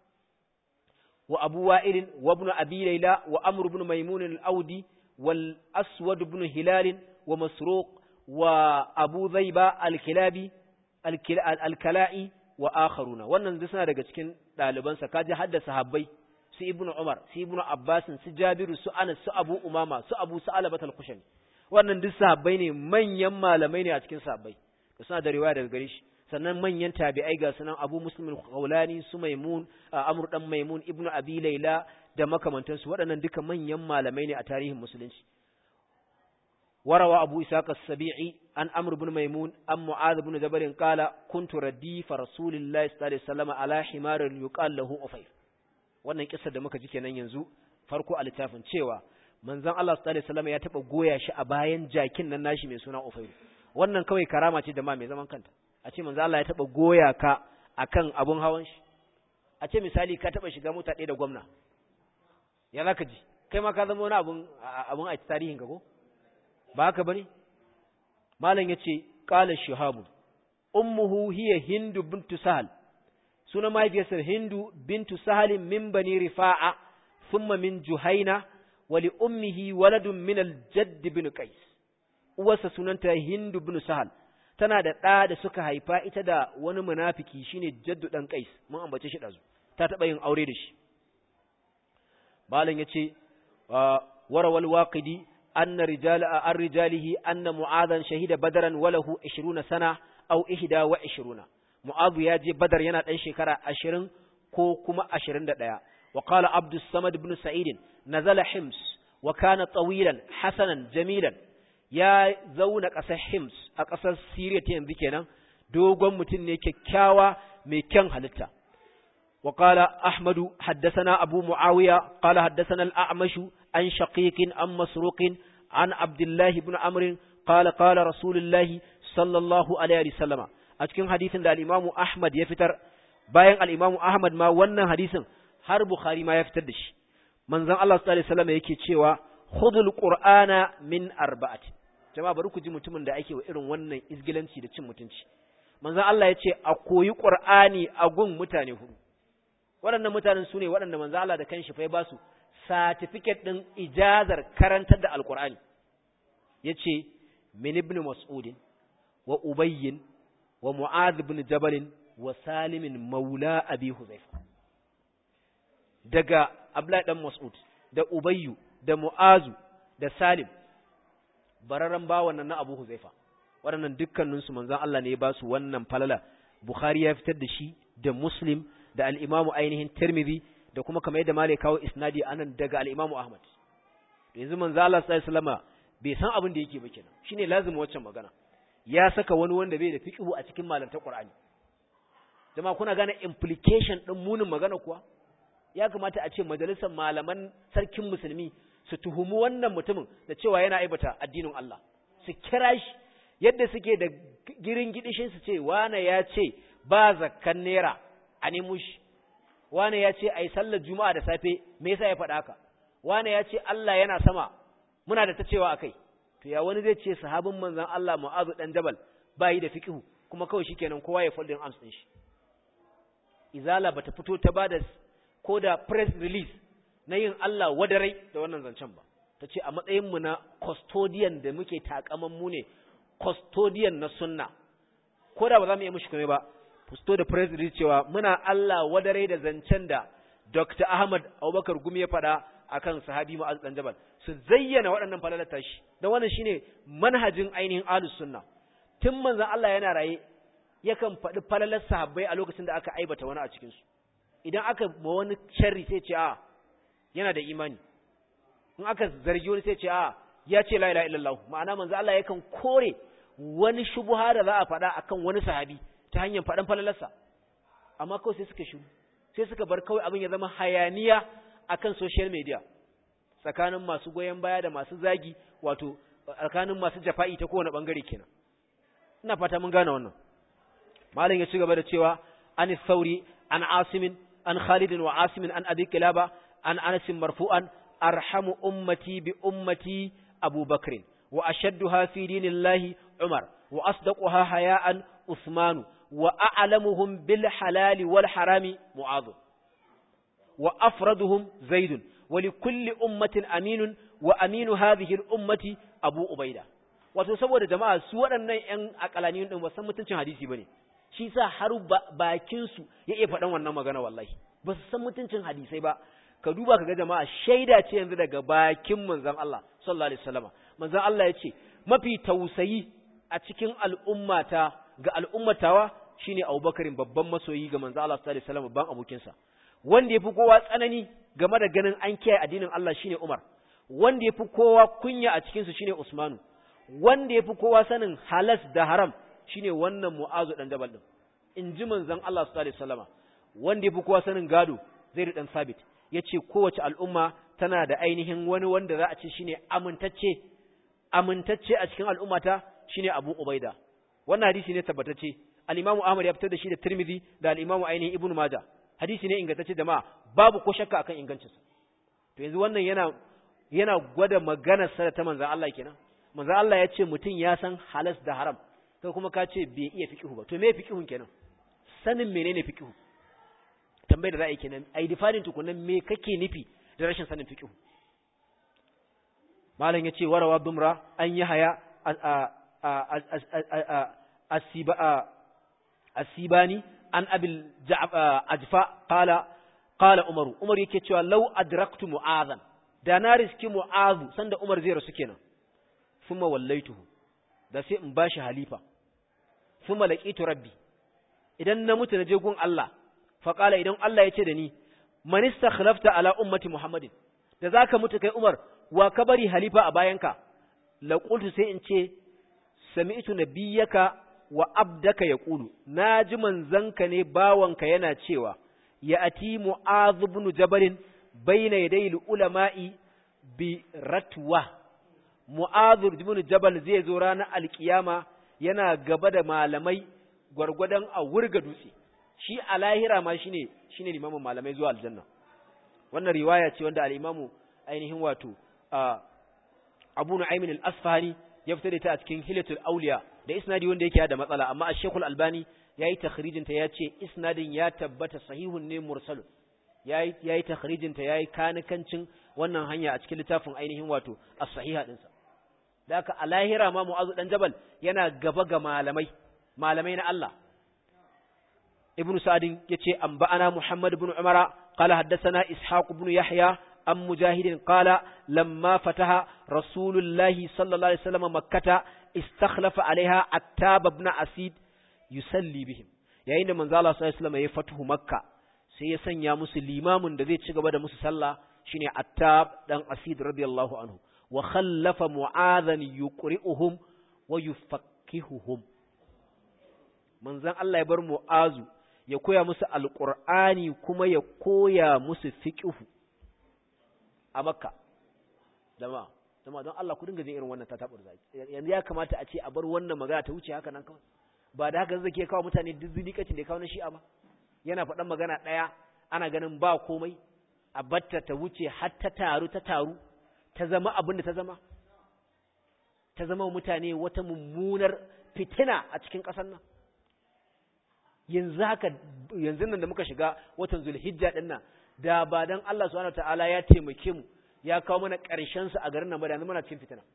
wa abu wa'il wa ibn abi layla wa amr ibn maymun al-audi wal aswad ibn hilal wa masruq wa abu dhayba al-kilabi al-kala'i wa akharuna wannan duk suna daga cikin dalibansa kaje hadda sahabbai su ibnu umar su ibnu abbas su jabiru su anas su abu umama su abu sa'alabat al-khushani wannan duk sahabbai ne manyan malamai ne a cikin sahabbai da suna da riwaya daga gare shi sannan manyan tabi'ai ga sunan abu muslim al-khawlani su maimun amr dan maimun ibnu abi layla da makamantan su waɗannan duka manyan malamai ne a tarihin musulunci وروى أبو إسحاق السبيعي عن عمرو بن ميمون عن معاذ بن جبل قال كنت رديف رسول الله صلى الله عليه وسلم على حمار يقال له أفير. wannan kissa da muka ji kenan yanzu farko a littafin cewa manzon Allah sallallahu alaihi wasallam ya taba goya shi a bayan jakin nan nashi mai suna Ufayr. Wannan kawai karama ce da ma mai zaman kanta. A ce manzon Allah ya taba goya ka akan abun hawan shi. A ce misali ka taba shiga mota ɗaya da gwamna. Ya zaka ji? Kai ma ka zama wani abun abun a tarihin ka ko? Ba haka bane? Malam yace qala shihabu ummuhu hiya hindu bintu sahal. Sunan mahaifiyarsa Hindu bintu Sahalin min bani Rifa'a thumma min Juhaina wa li ummihi waladun min al-Jadd bin Qais. Uwarsa sunanta Hindu bin Sahal. Tana da ɗa da suka haifa ita da wani munafiki shine Jadd dan Qais. Mun ambace shi dazu. Ta taba yin aure da shi. Malam yace warawal waqidi anna rijala ar-rijalihi anna mu'adhan shahida badaran wa lahu ishruna sana aw ihda wa ishruna. Mu'adh ya je Badar yana ɗan shekara ashirin ko kuma ashirin da ɗaya. Wa qala Abdus Samad ibn Sa'id nazala Hims wa kana tawilan hasanan jamilan. Ya zauna ƙasar Hims a ƙasar Syria ta yanzu kenan, dogon mutum ne kyakkyawa mai kyan halitta. Wa qala Ahmad haddathana Abu Muawiya qala haddathana al-A'mash an Shaqiq an Masruq an Abdullah ibn Amr qala qala Rasulullah sallallahu alaihi wasallam. A cikin hadisin da al'imamu Ahmad ya fitar, bayan al'imamu Ahmad ma wannan hadisin har Bukhari ma ya fitar da shi. Manzan Allah sallallahu Alaihi wasallam yake cewa, Hudul Qur'ana min arba'ati. Jama'a bari ku ji mutumin da ake wa irin wannan izgilanci da cin mutunci. Manzan Allah ya ce, a koyi Qur'ani a gun mutane hudu. Waɗannan mutanen su ne waɗanda manzan Allah da kanshi fa ya ba su satifiket ɗin ijazar karantar da Alƙur'ani. Ya ce, min ibn Mas'udin wa Ubayyin wa Mu'adh ibn Jabal wa Salim maula Abi Huzaifa. Daga Abdullah dan Mas'ud da Ubayyu da Mu'azu da Salim bararan bawan nan na Abu Huzaifa. Waɗannan dukkanin su manzon Allah ne ya ba su wannan falala. Bukhari ya fitar da shi da Muslim da al-Imam ainihin Tirmidhi da kuma kamar yadda Malik kawo isnadi anan daga al-Imam Ahmad. Yanzu manzon Allah sallallahu alaihi wasallama bai san abin da yake ba kenan. Shine lazimin waccan magana. Ya saka wani wanda bai da fiqhu a cikin malantar Qur'ani. Jama'a kuna gane implication din munin magana kuwa? Ya kamata a ce majalisar malaman sarkin musulmi su tuhumi wannan mutumin da cewa yana aibata addinin Allah. Su kira shi yadda suke da girin gidishin su ce wane ya ce ba zakkan naira a nemo shi. Wane ya ce ai sallar juma'a da safe me yasa ya faɗa haka? Wane ya ce Allah yana sama muna da ta cewa akai. To ya wani zai ce sahabin manzon Allah Mu'adh dan Jabal bai da fiqhu kuma kawai shikenan kowa ya folding arms din shi. Izala bata fito ta bada ko da press release na yin Allah wadarai da wannan zancen ba. Tace a matsayin mu na custodian da muke takaman mu ne custodian na sunna. Ko da ba za mu yi mushi kome ba, fito da press release cewa muna Allah wadarai da zancen da Doctor Ahmad Abubakar Gumi ya faɗa akan sahabi Mu'adh dan Jabal. Su zayyana waɗannan falalata shi da wannan shine manhajin ainihin ahlus sunna. Tun manzon Allah yana raye yakan faɗi falalar sahabbai a lokacin da aka aibata wani a cikin su. Idan aka ma wani sharri sai ce a yana da imani, in aka zargi wani sai ce a ya ce la ilaha illallah. Ma'ana manzon Allah yakan kore wani shubuha da za a faɗa akan wani sahabi ta hanyar faɗan falalarsa. Amma kawai sai suka shiru, sai suka bar kawai abin ya zama hayaniya akan social media. Tsakanin masu goyon baya da masu zagi, wato tsakanin masu jafa'i ta kowane bangare kenan. Ina fata mun gane wannan. Malam ya ci gaba da cewa an Sauri an Asimin an Khalid wa Asimin an Abi Kilaba an Anas marfu'an arhamu ummati bi ummati Abu Bakr wa ashadduha fi dinillahi Umar wa asdaquha haya'an Uthman wa a'lamuhum bil halal wal harami Mu'adh wa afraduhum Zaid ولكل أمة أمين وأمين هذه الأمة أبو أبيدة. wato saboda jama'a su waɗannan ƴan akalaniyun din ba san mutuncin hadisi bane, shi sa har bakin su ya iya faɗan wannan magana wallahi ba su san mutuncin hadisai ba. Ka duba kaga jama'a shaida ce yanzu daga bakin manzon Allah sallallahu alaihi wasallam. Manzon Allah ya ce mafi tausayi a cikin al'ummata ga al'ummatawa shine Abubakar, babban masoyi ga manzon Allah sallallahu alaihi wasallam, babban abokinsa. Wanda yafi kowa tsanani game da ganin an kiyaye addinin Allah shine Umar. Wanda yafi kowa kunya a cikin su shine Usmanu. wanda yafi kowa sanin halas da haram shine wannan Mu'azu dan Jabal din inji manzon Allah sallallahu alaihi wasallama wanda yafi kowa sanin gado Zaid dan Sabit yace kowace al'umma tana da ainihin wani wanda za a ce shine amintacce amintacce a cikin al'ummata shine Abu Ubaida wannan hadisi ne tabbatacce al-Imam Ahmad ya fitar da shi da Tirmidhi da al-Imam ainihin Ibn Majah hadisi ne ingantacce jama'a babu ko shakka akan ingancinsa to yanzu wannan yana yana gwada maganar sa ta manzon Allah kenan manzon Allah ya ce mutum ya san halas da haram kai kuma ka ce bai iya fiqhu ba to me fiqhun kenan sanin menene fiqhu tambayar da za a yi kenan ai defining tukunan me kake nufi da rashin sanin fiqhu malam yace warawa dumra an yi haya asiba asibani an abil ajfa qala qala umaru umar yake cewa law adraktu mu'adhan da na riski mu'adhu sanda umar zai rasu kenan thumma wallaituhu da sai in bashi halifa thumma laqitu rabbi idan na mutu na je gun Allah fa qala idan Allah ya ce da ni man istakhlafta ala ummati muhammadin da zaka mutu kai umar wa kabari halifa a bayanka la qultu sai in ce sami'tu nabiyyaka wa abdaka yaqulu naji manzanka ne bawanka yana cewa ya ati mu'adh ibn jabal bayna yaday ulama'i bi ratwa mu'adh ibn jabal zai zo ranar alkiyama yana gaba da malamai gwargwadon a wurga dutse shi a lahira ma shine shine limamin malamai zuwa aljanna wannan riwaya ce wanda al-imamu ainihin wato Abu Nu'aym al-Asfahani ya fitar da ta a cikin Hilatul Awliya da isnadi wanda yake da matsala amma Ash-Shaykh al-Albani yayi takhrijin ta yace isnadin ya tabbata sahihun ne mursal yayi yayi takhrijin ta yayi kanikancin wannan hanya a cikin littafin ainihin wato as-sahiha din sa da haka a lahira ma Mu'adh dan Jabal yana gaba ga malamai malamai na Allah Ibn Sa'd yace anba'ana Muhammad ibn Umara qala haddathana Ishaq ibn Yahya am Mujahid qala lamma fataha Rasulullahi sallallahu alaihi wasallam Makkah istakhlafa alaiha Attab ibn Asid yusalli bihim yayin da manzo Allah sallallahu alaihi wasallam ya fatuhu Makka sai ya sanya musu limamin da zai ci gaba da musu sallah shine Attab dan Asid radiyallahu anhu wa khallafa Mu'adhan yuqri'uhum wa yufaqqihuhum manzon Allah ya bar Mu'azu ya koya musu alqur'ani kuma ya koya musu fiqh a Makka jama'a jama'a don Allah ku dinga jin irin wannan tatabar zaki yanzu ya kamata a ce a bar wannan magana ta wuce haka nan kawai ba da haka zake kawo mutane dizzidikacin da ya kawo na shi'a ba yana faɗan magana ɗaya ana ganin ba komai a batta ta wuce har ta taru ta taru ta zama abin da ta zama ta zama mutane wata mummunar fitina a cikin ƙasar nan yanzu haka yanzu nan da muka shiga watan Zulhijja din nan da ba dan Allah subhanahu wataala ya taimake mu ya kawo mana ƙarshen su a garin nan ba da muna cikin fitina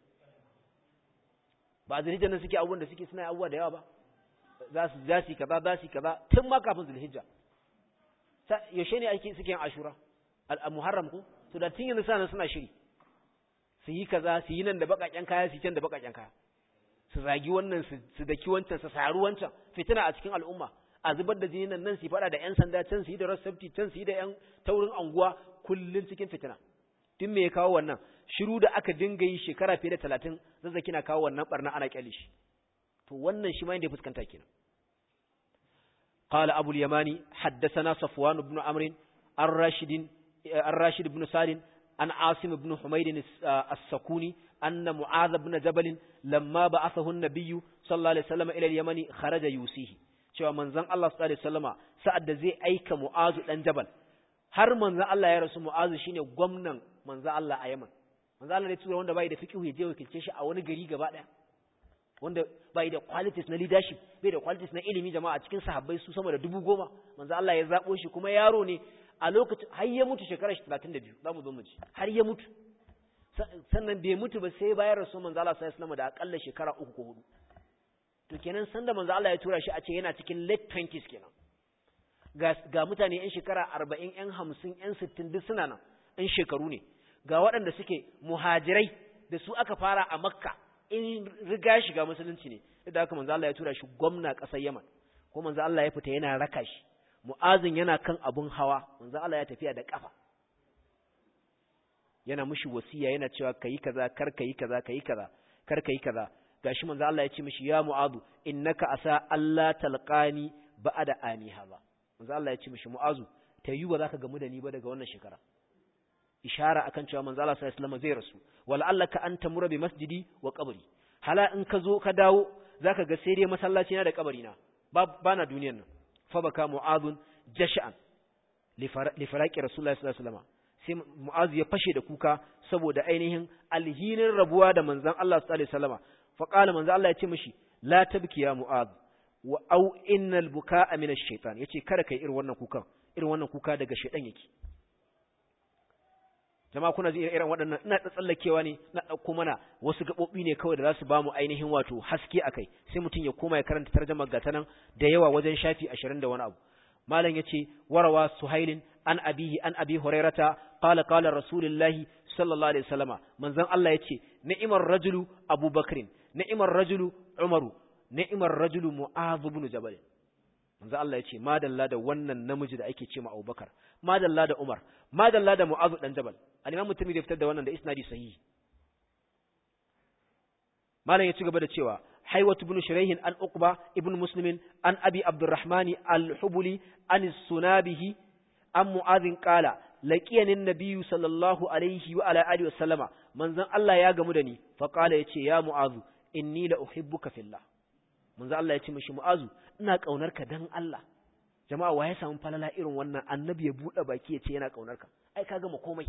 ba Zulhijja nan suke abubuwan da suke suna abubuwa da yawa ba za su za su kaza za su kaza tun ma kafin Zulhijja yaushe ne ake suke yin Ashura al-Muharram ko to da tun yanzu sanan suna shiri su yi kaza su yi nan da bakakken kaya su can da bakakken kaya su zagi wannan su daki wancan su saru wancan fitina a cikin al'umma a zubar da jini nan nan su fada da yan sanda can su yi da road safety can su yi da yan taurin anguwa kullun cikin fitina tun me ya kawo wannan shiru da aka dinga yi shekara fiye da talatin zazzaki na kawo wannan barna ana kyale shi to wannan shi ma inda ya fuskanta kenan قال أبو اليماني حدثنا صفوان بن عمرو الراشد الراشد بن سالم عن عاصم بن حميد السكوني أن معاذ بن جبل لما بعثه النبي صلى الله عليه وسلم إلى اليمن خرج يوسيه cewa manzon Allah sallallahu alaihi wasallama sa'ad da zai aika Mu'azu dan Jabal har manzon Allah ya rasu Mu'azu shine gwamnan manzon Allah a Yaman manzon Allah ne tura wanda bai da fiqh ya je wakilce shi a wani gari gaba daya wanda bai da qualities na leadership bai da qualities na ilimi jama'a cikin sahabbai su sama da dubu goma manzon Allah ya zabo shi kuma yaro ne a lokacin har ya mutu shekarar talatin da biyu zamu zo mu ji har ya mutu sannan bai mutu ba sai bayan rasu manzon Allah sallallahu alaihi wasallam da akalla shekara uku ko hudu to kenan sanda manzo Allah ya tura shi a ce yana cikin late twenties kenan ga ga mutane yan shekara arba'in yan hamsin yan sittin duk suna nan yan shekaru ne ga waɗanda suke muhajirai da su aka fara a Makka in riga shiga musulunci ne da haka manzo Allah ya tura shi gwamna ƙasar Yaman ko manzo Allah ya fita yana raka shi Mu'azin yana kan abun hawa manzo Allah ya tafiya da kafa yana mushi wasiya yana cewa kai kaza kar kai kaza kai kaza kar kai kaza gashi manzo Allah ya ce mishi ya mu'azu innaka asa alla talqani ba'da ani hadha manzo Allah ya ce mishi mu'azu ta yi ba zaka gamu da ni ba daga wannan shekara ishara akan cewa manzo Allah sallallahu alaihi wasallam zai rasu wala allaka anta murabi masjidi wa qabri hala in ka zo ka dawo zaka ga sai dai masallaci na da kabari na ba na duniyar nan fa baka mu'azun jash'an li faraqi rasulullahi sallallahu alaihi wasallam sai mu'azu ya fashe da kuka saboda ainihin alhinin rabuwa da manzon Allah sallallahu alaihi wasallam fa qala manzon Allah ya ce mishi la tabki ya mu'az wa au innal bukaa min ash-shaytan yace kada kai irin wannan kukan irin wannan kuka daga shaytan yake jama'a kuna ji irin waɗannan ina tsallakewa ne na dauko mana wasu gabobi ne kawai da za su ba mu ainihin wato haske akai sai mutum ya koma ya karanta tarjumar gatanan da yawa wajen shafi ashirin da wani abu malam yace warawa suhailin an abihi an abi hurairata qala qala rasulullahi sallallahu alaihi wasallama manzon Allah yace ni'imar rajulu abubakrin ni'imar rajulu umaru ni'imar rajulu mu'adh ibn jabal manzon Allah yace madalla da wannan namiji da ake cewa abubakar madalla da umar madalla da mu'adh dan jabal al-imam mutumi da fitar da wannan da isnadi sahihi malam ya ci gaba da cewa حيوة بن شريح عن أقبة ابن مسلم عن أبي عبد الرحمن الحبلي عن السنابه عن معاذ قال لقيني النبي صلى الله عليه وعلى آله وسلم من ذن الله يا جمدني فقال يتي يا معاذ إني لأحبك في الله من ذن الله يتي مش معاذ إنك أونرك دن الله جماعة وهي سام فلا إيرون وانا النبي يبود أباكي يتي إنك أونرك أي كاجا مقومي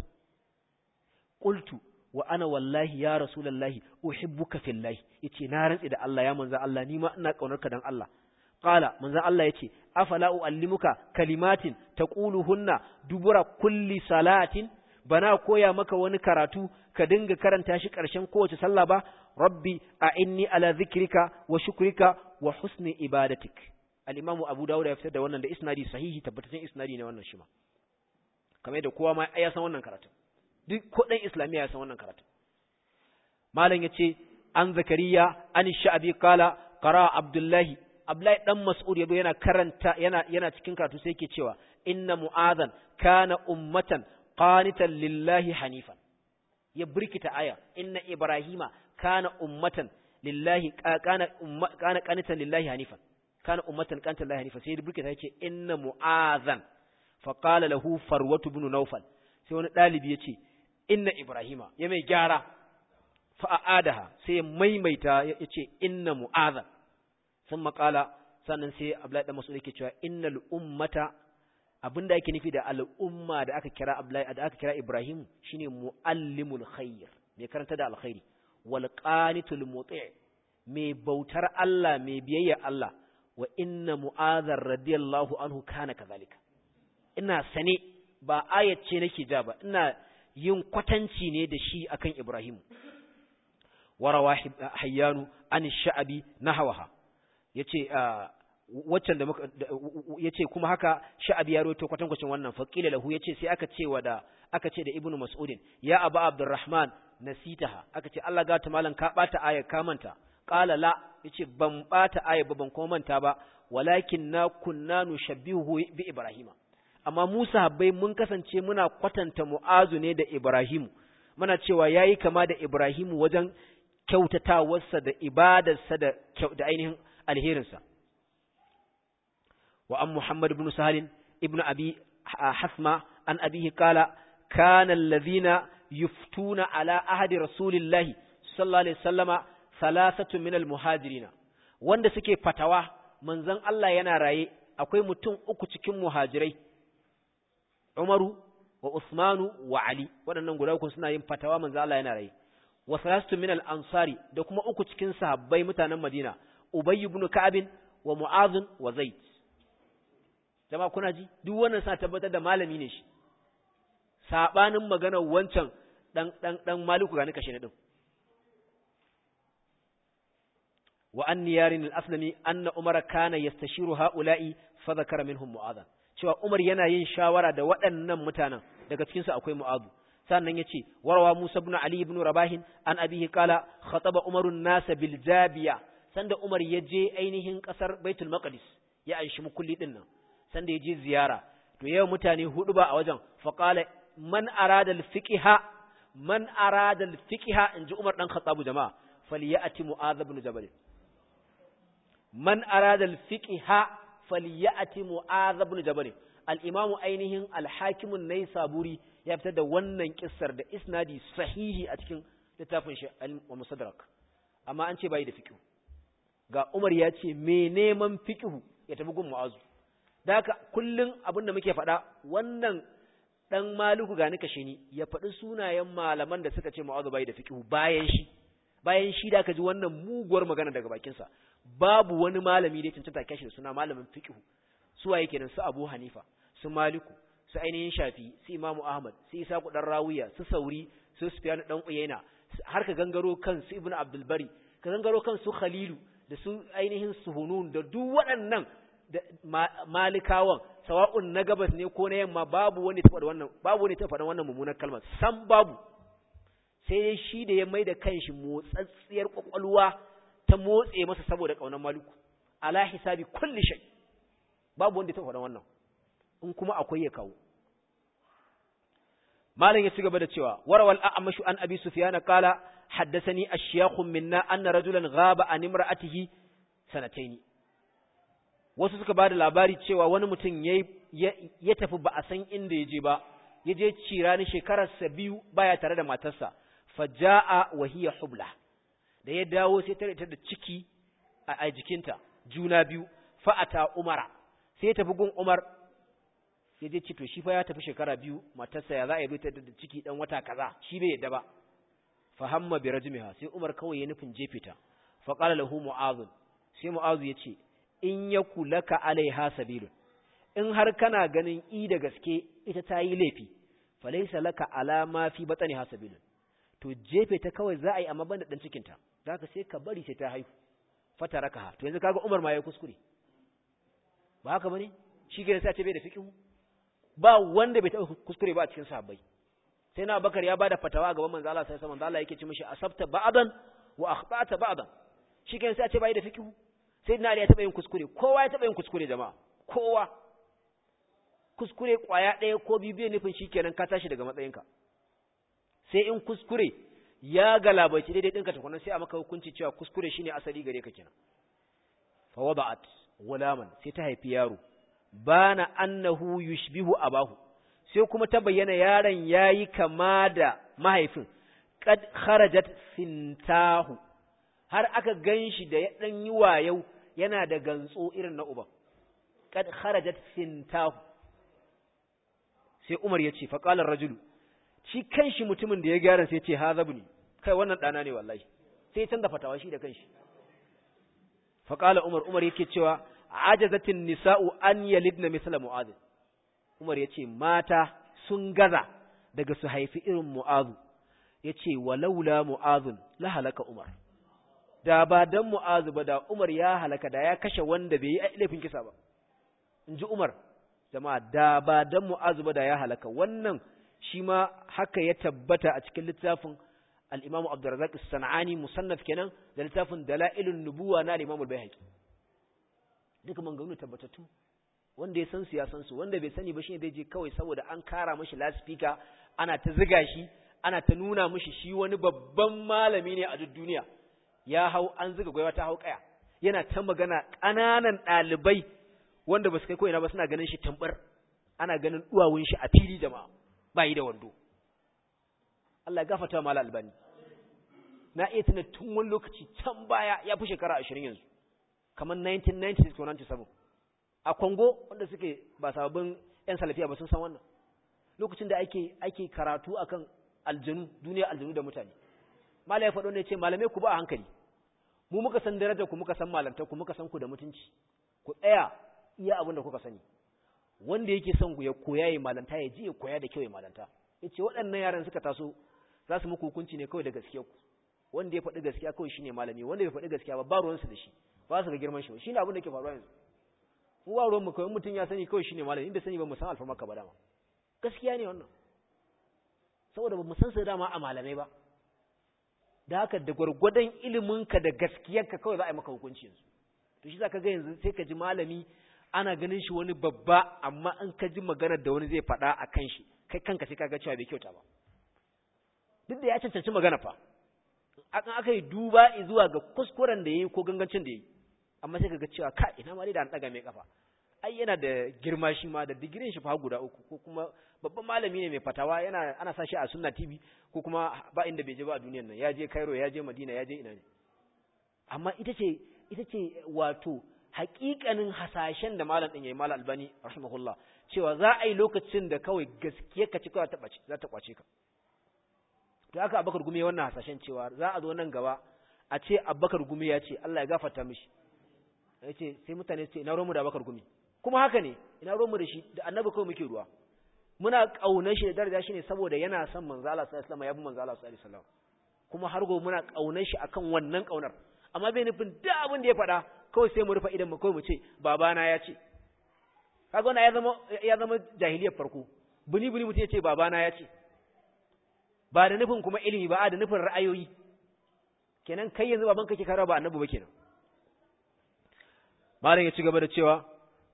قلت wa ana wallahi ya rasulullahi uhibbuka fillahi yace na rantsi da Allah ya manzo Allah ni ma ina kaunarka dan Allah qala manzo Allah yace afala uallimuka kalimatin taquluhunna dubura kulli salatin bana koya maka wani karatu ka dinga karanta shi karshen kowace sallah ba rabbi a'inni ala dhikrika wa shukrika wa husni ibadatik al-imam Abu Dawud ya fitar da wannan da isnadi sahihi tabbataccen isnadi ne wannan shi ma kamar da kowa ma ya san wannan karatu duk kudin islamiyya ya san wannan karatu malam yace an zakariya an sha'abi qala qara abdullahi abdullahi dan mas'ud yabo yana karanta yana yana cikin karatu sai yake cewa inna mu'adhan kana ummatan qanitan lillahi hanifan ya burkita aya inna ibrahima kana ummatan lillahi kana umma kana qanitan lillahi hanifan kana ummatan qanitan lillahi hanifan sai ya burkita yace inna mu'adhan fa qala lahu farwatu ibn nawfal sai wani dalibi yace inna ibrahima ya mai gyara fa'adaha sai ya maimaita ya ce inna mu'adhan sun makala sannan sai Abdullahi da Mas'ud yake cewa innal ummata abinda yake nufi da al'umma da aka kira Abdullahi da aka kira Ibrahim shine muallimul khair mai karanta da alkhairi wal qanitul muti' mai bautar Allah mai biyayya Allah wa inna mu'adhar radiyallahu anhu kana kazalika ina sane ba ayat ce nake ja ba ina yin kwatanci ne da shi akan Ibrahim warawa hayyanu an sha'abi nahwaha yace waccan da yace kuma haka sha'abi ya rawaito kwatankwacin wannan faqila lahu yace sai aka ce wa da aka ce da ibnu mas'udin ya abu abdurrahman nasitaha aka ce Allah ga ta malan ka bata ayar ka manta qala la yace ban bata ayar ba ban kuma manta ba walakin na kunna nushabbihu bi ibrahima amma Musa habbai mun kasance muna kwatanta Mu'azu ne da Ibrahimu muna cewa yayi kama da Ibrahimu wajen kyautatawarsa da ibadarsa da da ainihin alherinsa wa an Muhammad ibn Sahal ibn Abi Hasma an abihi qala kana alladhina yuftuna ala ahadi rasulillahi sallallahu alaihi wasallama thalathatu min almuhajirin wanda suke fatawa manzon Allah yana raye akwai mutum uku cikin muhajirai Umaru wa Usmanu wa Ali waɗannan guda uku suna yin fatawa manzo Allah yana rai wa salastu min al-ansari da kuma uku cikin sahabbai mutanen Madina Ubay ibn Ka'ab wa Mu'adh wa Zaid jama'a kuna ji duk wannan sa tabbatar da malami ne shi sabanin maganar wancan dan dan dan Maliku ga ni kashe ne din wa an niyarin al-aslami anna Umar kana yastashiru ha'ula'i fa dhakara minhum Mu'adh cewa Umar yana yin shawara da waɗannan mutanen daga cikin su akwai Mu'adh sannan yace warwa Musa ibn Ali ibn Rabah an abihi qala khataba Umarun nas bil Jabiya sanda Umar yaje ainihin kasar Baitul Maqdis ya aishi mukulli din nan sanda yaje ziyara to yau mutane hudu ba a wajen fa qala man arada al fiqha man arada al fiqha inji Umar dan Khattab jama'a falyati mu'adh ibn jabal man arada al-fiqha falyati mu'adh ibn jabal al-imam ainihin al-hakim an-naysaburi ya fitar da wannan kissar da isnadi sahihi a cikin littafin shi al-musaddarak amma an ce bai da fiqh ga Umar ya ce me neman fiqh ya tafi gun mu'azu da haka kullun abinda muke faɗa wannan dan Maliku gani kashe ni ya faɗi sunayen malaman da suka ce mu'azu bai da fiqh bayan shi bayan shi da aka ji wannan muguwar magana daga bakin sa babu wani malami da ya cancanta kashi da suna malamin fiqh su waye kenan su Abu Hanifa su Maliku su ainihin Shafi su Imam Ahmad su Isa dan Rawiya su Sauri su Sufyan dan Uyayna har ka gangaro kan su Ibn Abdul Bari ka gangaro kan su Khalilu da su ainihin Suhunun da duk waɗannan malikawan sawa'un na gabas ne ko na yamma babu wani tafa wannan babu wani tafa wannan mummunar kalmar san babu sai shi da ya maida kanshi motsatsiyar kwakwalwa ta motse masa saboda kaunar Maliku ala hisabi kulli shay babu wanda tafa wannan in kuma akwai ya kawo malam ya ci gaba da cewa warawal a'mashu an abi sufyan qala haddathani ashyakh minna anna rajulan ghaba an imra'atihi sanatayn wasu suka bada labari cewa wani mutum ya tafi ba a san inda yaje ba yaje cirani shekarar sa biyu baya tare da matarsa fajaa wa hiya hubla da ya dawo sai ta rita da ciki a jikinta juna biyu fa'ata umara sai ya tafi gun Umar ya je ci to shi fa ya tafi shekara biyu matarsa ya za a yi ta da ciki dan wata kaza shi bai yadda ba fa hamma bi rajmiha sai Umar kawai ya nufin jefita fa qala lahu mu'adh sai mu'adh ya ce in yaku laka alaiha sabilun in har kana ganin i da gaske ita ta yi laifi fa laysa laka ala ma fi batniha sabilun to jefe ta kawai za a yi amma banda dan cikin ta zaka sai ka bari sai ta haihu fatarakaha to yanzu kaga Umar ma ya kuskure ba haka bane shi ke sai ta bai da fiqhu ba wanda bai taɓa kuskure ba a cikin sahabbai sai na Bakar ya bada fatawa gaban manzo Allah sai sai manzo Allah yake ce mishi asabta ba'dan wa akhta'ta ba'dan shikenan sai a ce bai da fiqh sai na Ali ya taɓa yin kuskure kowa ya taɓa yin kuskure jama'a kowa kuskure kwaya ɗaya ko bibiye nufin shikenan ka tashi daga matsayinka sai in kuskure ya galabaici daidai ɗinka tukunan sai a maka hukunci cewa kuskure shine asali gare ka kenan fa wada'at gulaman sai ta haifi yaro bana annahu yushbihu abahu sai kuma ta bayyana yaron yayi kama da mahaifin qad kharajat sintahu har aka ganshi da ya dan yi wayau yana da gantso irin na uban qad kharajat sintahu sai Umar yace fa qala ar-rajulu shi kanshi mutumin da ya gyara sai yace hazabuni kai wannan dana ne wallahi sai canza fatawa shi da kanshi fa qala Umar Umar yake cewa ajazatin nisa'u an yalidna misla mu'adh Umar yace mata sun gaza daga su haifi irin mu'adh yace walaula mu'adh la halaka Umar da ba dan mu'adh ba da Umar ya halaka da ya kashe wanda bai yi laifin kisa ba inji Umar jama'a da ba dan mu'adh ba da ya halaka wannan shi ma haka ya tabbata a cikin littafin al-Imam Abdurrazzaq as-San'ani musannaf kenan da littafin Dalailun Nubuwa na al-Imam al-Baihaqi duka manganu tabbatattu wanda ya san su ya san su wanda bai sani ba shine zai je kawai saboda an kara mishi loudspeaker ana ta ziga shi ana ta nuna mishi shi wani babban malami ne a duk duniya ya hau an ziga gwaiwa ta hau kaya yana ta magana ƙananan ɗalibai wanda ba su kai ko'ina ba suna ganin shi tambar ana ganin duwawun shi a fili jama'a ba yi da wando Allah ya gafarta wa Malam Albani na iya tuna tun wani lokaci can baya ya fi shekara ashirin yanzu kamar nineteen ninety-six ko ninety-seven a Congo wanda suke ba sababbin ƴan salafiya ba sun san wannan lokacin da ake ake karatu akan aljanu duniya aljanu da mutane malai ya faɗo ne ce malamai ku ba a hankali mu muka san darajar ku muka san malamta ku muka san ku da mutunci ku tsaya iya abin da kuka sani wanda yake son ku ya koya yi malanta ya ji ya koya da kyau ya malanta yace waɗannan yaran suka taso za su muku hukunci ne kawai da gaskiya ku wanda ya faɗi gaskiya kawai shine malami wanda bai faɗi gaskiya ba ba ruwansu da shi ba su ga girman shi shine abin da ke faruwa yanzu mu ba ruwan mu kawai mutum ya sani kawai shine malami inda sani ba mu san alfarmaka ba dama gaskiya ne wannan saboda ba mu san su dama a malamai ba da haka da gwargwadon iliminka da gaskiyarka kawai za a yi maka hukunci yanzu to shi zaka ga yanzu sai ka ji malami ana ganin shi wani babba amma in ka ji maganar da wani zai faɗa a kan shi kai kanka sai ka ga cewa bai kyauta ba duk da ya cancanci magana fa akan aka yi duba zuwa ga kuskuren da yayi ko gangancin da yayi amma sai kaga cewa ka ina ma dai da an daga mai kafa ai yana da girma shi ma da digirin shi fa guda uku ko kuma babban malami ne mai fatawa yana ana sa shi a Sunna T V ko kuma ba inda bai je ba a duniyar nan ya je Cairo ya je Madina ya je ina ne amma ita ce ita ce wato haƙiƙanin hasashen da malam din yayi malam Albani rahimahullah cewa za a yi lokacin da kawai gaskiya ka ci kawai ta bace za ta kwace ka to haka Abubakar Gumi wannan hasashen cewa za a zo nan gaba a ce Abubakar Gumi ya ce Allah ya gafarta mishi yace sai mutane su ce ina ruwanmu da Abubakar Gumi kuma haka ne ina ruwanmu da shi da annabi kawai muke ruwa muna kaunar shi da daraja shi ne saboda yana son manzo Allah sallallahu alaihi wasallam ya bi manzo Allah sallallahu alaihi wasallam kuma har gobe muna kaunar shi akan wannan kaunar amma bai nufin duk abin da ya faɗa kawai sai mu rufa idan mu kawai mu ce babana ya ce kaga wannan ya zama ya zama jahiliyar farko buni buni mutum ya ce babana ya ce ba da nufin kuma ilimi ba da nufin ra'ayoyi kenan kai yanzu baban kake karawa ba annabi ba kenan malam ya ci gaba da cewa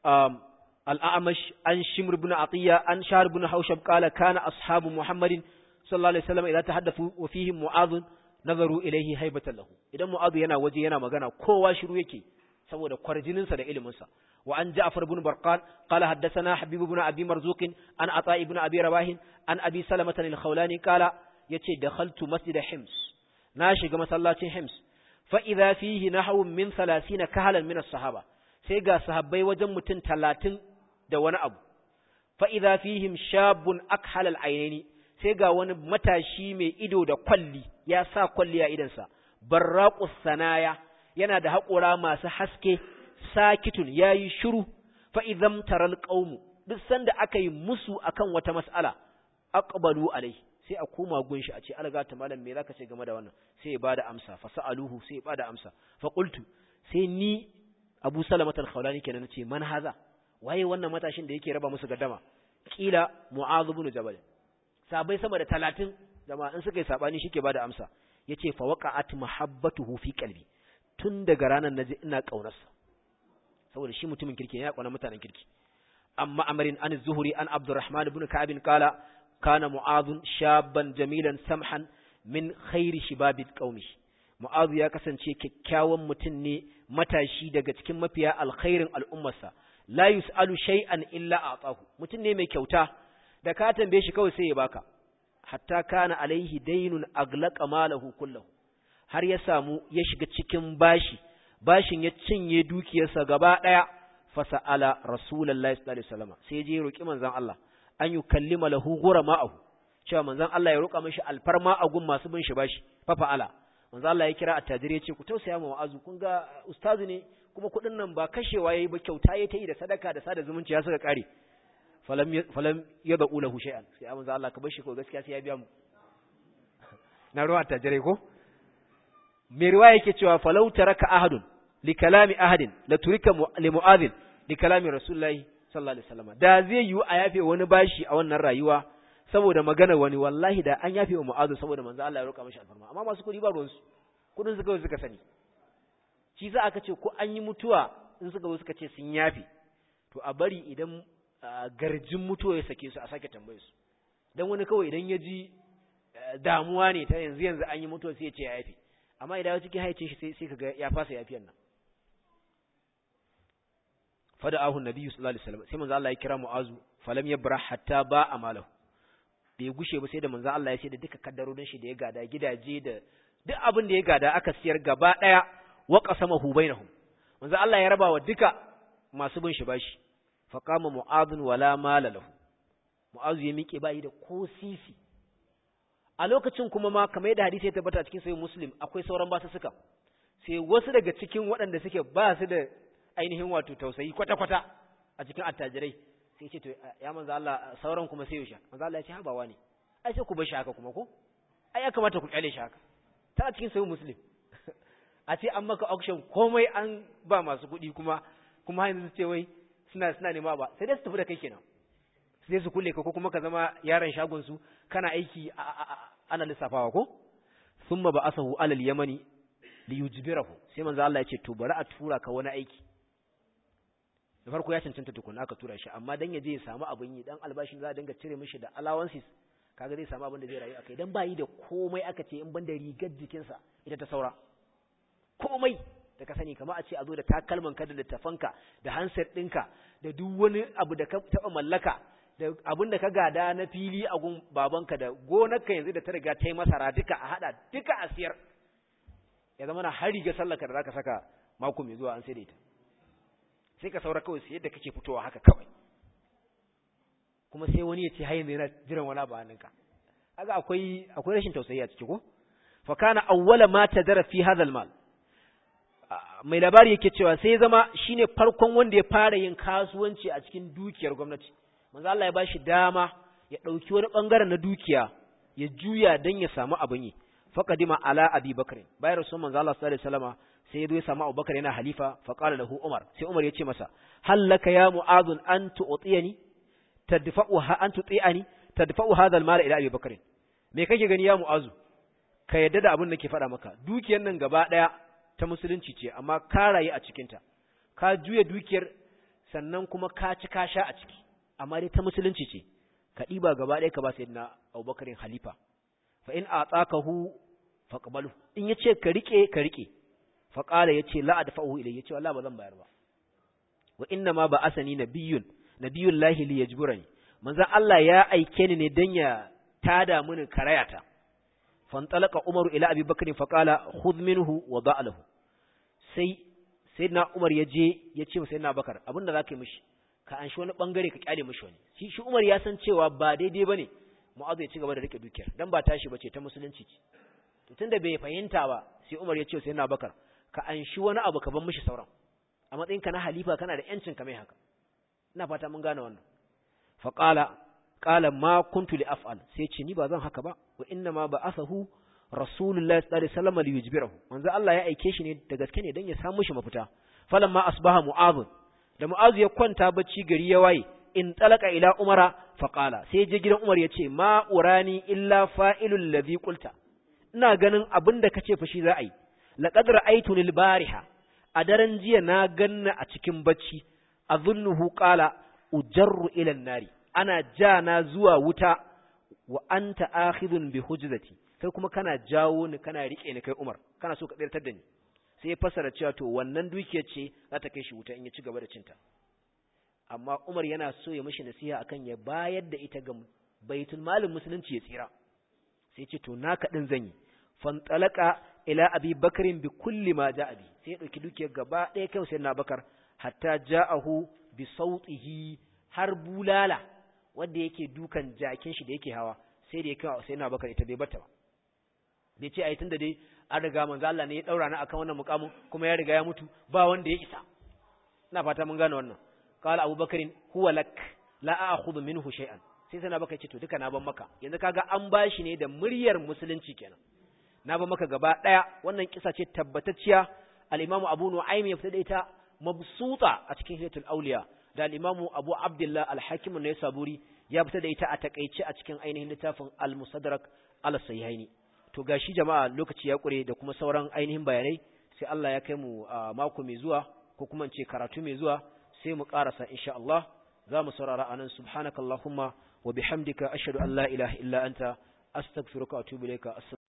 al-a'mash an shimr ibn atiya an shahr ibn haushab qala kana ashabu muhammadin sallallahu alaihi wasallam idza tahaddathu wa fihim mu'adh nazaru ilayhi haibatan lahu idan mu'adh yana waje yana magana kowa shiru yake saboda kwarjinin sa da ilimin sa wa an ja'far ibn barqan qala haddathana habib ibn abi marzuq an ata ibn abi rabah an abi salamah al-khawlani qala yace dakhaltu masjid hims na shiga masallacin hims fa idza fihi nahwu min thalathina kahalan min as-sahaba sai ga sahabbai wajen mutum talatin da wani abu fa idza fihim shabun akhal al-aynaini sai ga wani matashi mai ido da kwalli ya sa kwalli a idansa barraqus sanaya yana da haƙora masu haske sakitun yayi shiru fa idzam taral qaumu duk sanda aka yi musu akan wata mas'ala aqbalu alai sai a koma gunshi a ce alga ta malam me zaka ce game da wannan sai ya bada amsa fa sa'aluhu sai ya bada amsa fa qultu sai ni Abu Salamah al-Khawlani kenan nace man haza waye wannan matashin da yake raba musu gaddama kila Mu'adh ibn Jabal sabai sama da talatin jama'a in suka yi sabani shike bada amsa yace fa waqa'at mahabbatuhu fi qalbi tun daga ranar naji ina kaunarsa saboda shi mutumin kirki ne ya kauna mutanen kirki amma amarin an zuhuri an Abdurrahman ibn Ka'ab qala kana Mu'adh shaban jamilan samhan min khairi shibabil qaumi Mu'adh ya kasance kyakkyawan mutum ne matashi daga cikin mafiya alkhairin al'ummarsa la yus'alu shay'an illa a'tahu mutum ne mai kyauta da ka tambaye shi kawai sai ya baka hatta kana alaihi daynun aglaqa malahu kullahu har ya samu ya shiga cikin bashi bashin ya cinye dukiyarsa gaba daya fasa'ala rasulullahi sallallahu alaihi wasallam sai je roki manzon Allah an yukallima lahu ma'ahu cewa manzon Allah ya roka mishi alfarma a gun masu bin shi bashi fa fa'ala manzo Allah ya kira attajiri ya ce ku tausaya ma wa'azu kun ga ustazu ne kuma kudin nan ba kashewa yayi ba kyauta yayi ta yi da sadaka da sada zumunci ya saka kare falam falam yad'u lahu shay'an sai manzo Allah ka bar shi ko gaskiya sai ya biya mu na ruwa attajiri ko me riwaya yake cewa falau taraka ahadun li kalami ahadin la turika li mu'adhin li kalami rasulullahi sallallahu alaihi wasallam da zai yi a yafe wani bashi a wannan rayuwa saboda magana wani wallahi da an yafe wa mu'azu saboda manzo Allah ya roka mashi alfarma amma masu kudi ba ruwan su kudin su kawai suka sani shi za aka ce ko an yi mutuwa in suka zo suka ce sun yafe to a bari idan garjin mutuwa ya sake su a sake tambaye su dan wani kawai idan ya ji damuwa ne ta yanzu yanzu an yi mutuwa sai ya ce ya yafe amma idan ya cikin haicin shi sai sai kaga ya fasa yafiyan nan fada'ahu nabiyyu sallallahu alaihi wasallam sai manzo Allah ya kira mu'azu falam yabrah hatta ba amalahu bai gushe ba sai da manzo Allah ya ce da duka kaddarorin shi da ya gada gidaje da duk abin da ya gada aka siyar gaba daya wa qasamahu bainahum manzo Allah ya raba wa duka masu bin shi bashi fa qama mu'adh wala mala lahu mu'adh ya miƙe bai da ko sisi a lokacin kuma ma kamar yadda hadisi ya tabbata cikin sahih muslim akwai sauran basu suka sai wasu daga cikin waɗanda suke ba su da ainihin wato tausayi kwata-kwata a cikin attajirai sai ce to ya manzo Allah sauran kuma sai yusha manzo Allah ya ce ha bawa ne ai sai ku bar shi haka kuma ko ai ya kamata ku kyale shi haka ta cikin sahih muslim a ce an maka auction komai an ba masu kuɗi kuma kuma yanzu ce wai suna suna nema ba sai dai su tafi da kai kenan sai su kulle ka ko kuma ka zama yaron shagon su kana aiki ana lissafawa ko thumma ba'athahu alal yamani liyujbirahu sai manzo Allah ya ce to bari a tura ka wani aiki da farko ya cancanta tukuna aka tura shi amma dan yaje ya samu abin yi dan albashin za a dinga cire mishi da allowances kaga zai samu abin da zai rayu akai dan bayi da komai aka ce in banda rigar jikinsa ita ta saura komai da ka sani kamar a ce a zo da takalman ka da littafanka da handset ɗinka da duk wani abu da ka taɓa mallaka da abin da ka gada na fili a gun babanka da gonarka yanzu da ta riga ta yi masara duka a haɗa duka a siyar ya zama na har riga sallaka da za ka saka mako mai zuwa an sai da ita sai ka saura kawai sai yadda kake fitowa haka kawai kuma sai wani ya ce har yanzu yana jiran wani abu hannunka kaga akwai akwai rashin tausayi a ciki ko fa kana awwala ma tadara fi hadha al-mal mai labari yake cewa sai ya zama shine farkon wanda ya fara yin kasuwanci a cikin dukiyar gwamnati manzo Allah ya bashi dama ya dauki wani bangaren na dukiya ya juya dan ya samu abin yi faqadima ala abi bakr bayan rasul manzo Allah sallallahu alaihi wasallama sai ya zo ya samu abubakar yana halifa fa qala lahu umar sai umar ya ce masa hallaka ya mu'adh an tu'tiyani tadfa'u ha an tu'tiani tadfa'u hadha al-mal ila abi bakr me kake gani ya mu'azu ka yadda da abin da ke faɗa maka dukiyar nan gaba daya ta musulunci ce amma ka rayu a cikinta ka juya dukiyar sannan kuma ka ci ka sha a ciki amma dai ta musulunci ce ka ɗiba gaba ɗaya ka ba sayyidina Abubakar halifa fa in atakahu faqbalu in yace ka rike ka rike fa qala yace la adfa'uhu ilay yace wallahi ba zan bayar ba wa inna ma ba asani nabiyyun nabiyullahi li yajburani manzo Allah ya aike ni ne dan ya tada mini karayata fantalaka umaru ila abi bakr fa qala khudh minhu wa da' lahu sai sayyidina umar yaje yace masa sayyidina bakar abinda zaka yi mishi ka anshi wani bangare ka kyale mishi wani shi shi umar ya san cewa ba daidai bane mu'azu ya ci gaba da rike dukiyar dan ba tashi bace ta musulunci ce to tunda bai fahimta ba sai umar ya ce sayyidina bakar ka anshi wani abu ka ban mishi sauran a matsayin ka na halifa kana da yancin ka mai haka ina fata mun gane wannan fa qala qala ma kuntu li af'al sai ce ni ba zan haka ba wa inna ma ba'athahu rasulullahi sallallahu alaihi wasallam li yujbirahu manzo Allah ya aike shi ne da gaske ne dan ya samu shi mafita falamma asbaha mu'adh da mu'adh ya kwanta bacci gari ya waye in talaka ila umara fa qala sai je gidan umar yace ma urani illa fa'ilul ladhi qulta ina ganin abinda kace fa shi za a yi laqad ra'aytu lil bariha a daren jiya na ganna a cikin bacci azunnuhu qala ujarru ila an-nari ana ja na zuwa wuta wa anta akhidun bi hujzati kai kuma kana jawo ni kana rike ni kai Umar kana so ka tsirtar da ni sai ya fasara cewa to wannan dukiyar ce za ta kai shi wuta in ya ci gaba da cinta amma Umar yana so ya mishi nasiha akan ya bayar da ita ga baitul malin musulunci ya tsira sai ya ce to naka din zan yi fantalaka ila abi bakrin bi kulli ma ja'a bi sai ya dauki dukiyar gaba ɗaya kai sai na bakar hatta ja'ahu bi sautihi har bulala wanda yake dukan jakin shi da yake hawa sai da yake sai na bakar ita bai bata ba bai ce ai tunda dai an riga manzo Allah ne ya daura ni akan wannan mukamin kuma ya riga ya mutu ba wanda ya isa ina fata mun gane wannan qala abubakar huwa lak la a'khudhu minhu shay'an sai sai na bakar ce to duka na ban maka yanzu kaga an bashi ne da muryar musulunci kenan na ban maka gaba daya wannan kisa ce tabbatacciya al-imamu Abu Nu'aym ya fita da ita mabsuta a cikin Hilatul Awliya da al-imamu Abu Abdullah al-Hakim an-Naisaburi ya fita da ita a takeice a cikin ainihin littafin al-Musaddarak al-Sahihaini to gashi jama'a lokaci ya kure da kuma sauran ainihin bayanai sai Allah ya kai mu mako mai zuwa ko kuma in ce karatu mai zuwa sai mu karasa insha Allah za mu saurara anan subhanakallahumma wa bihamdika ashhadu an la ilaha illa anta astaghfiruka wa atubu ilayka.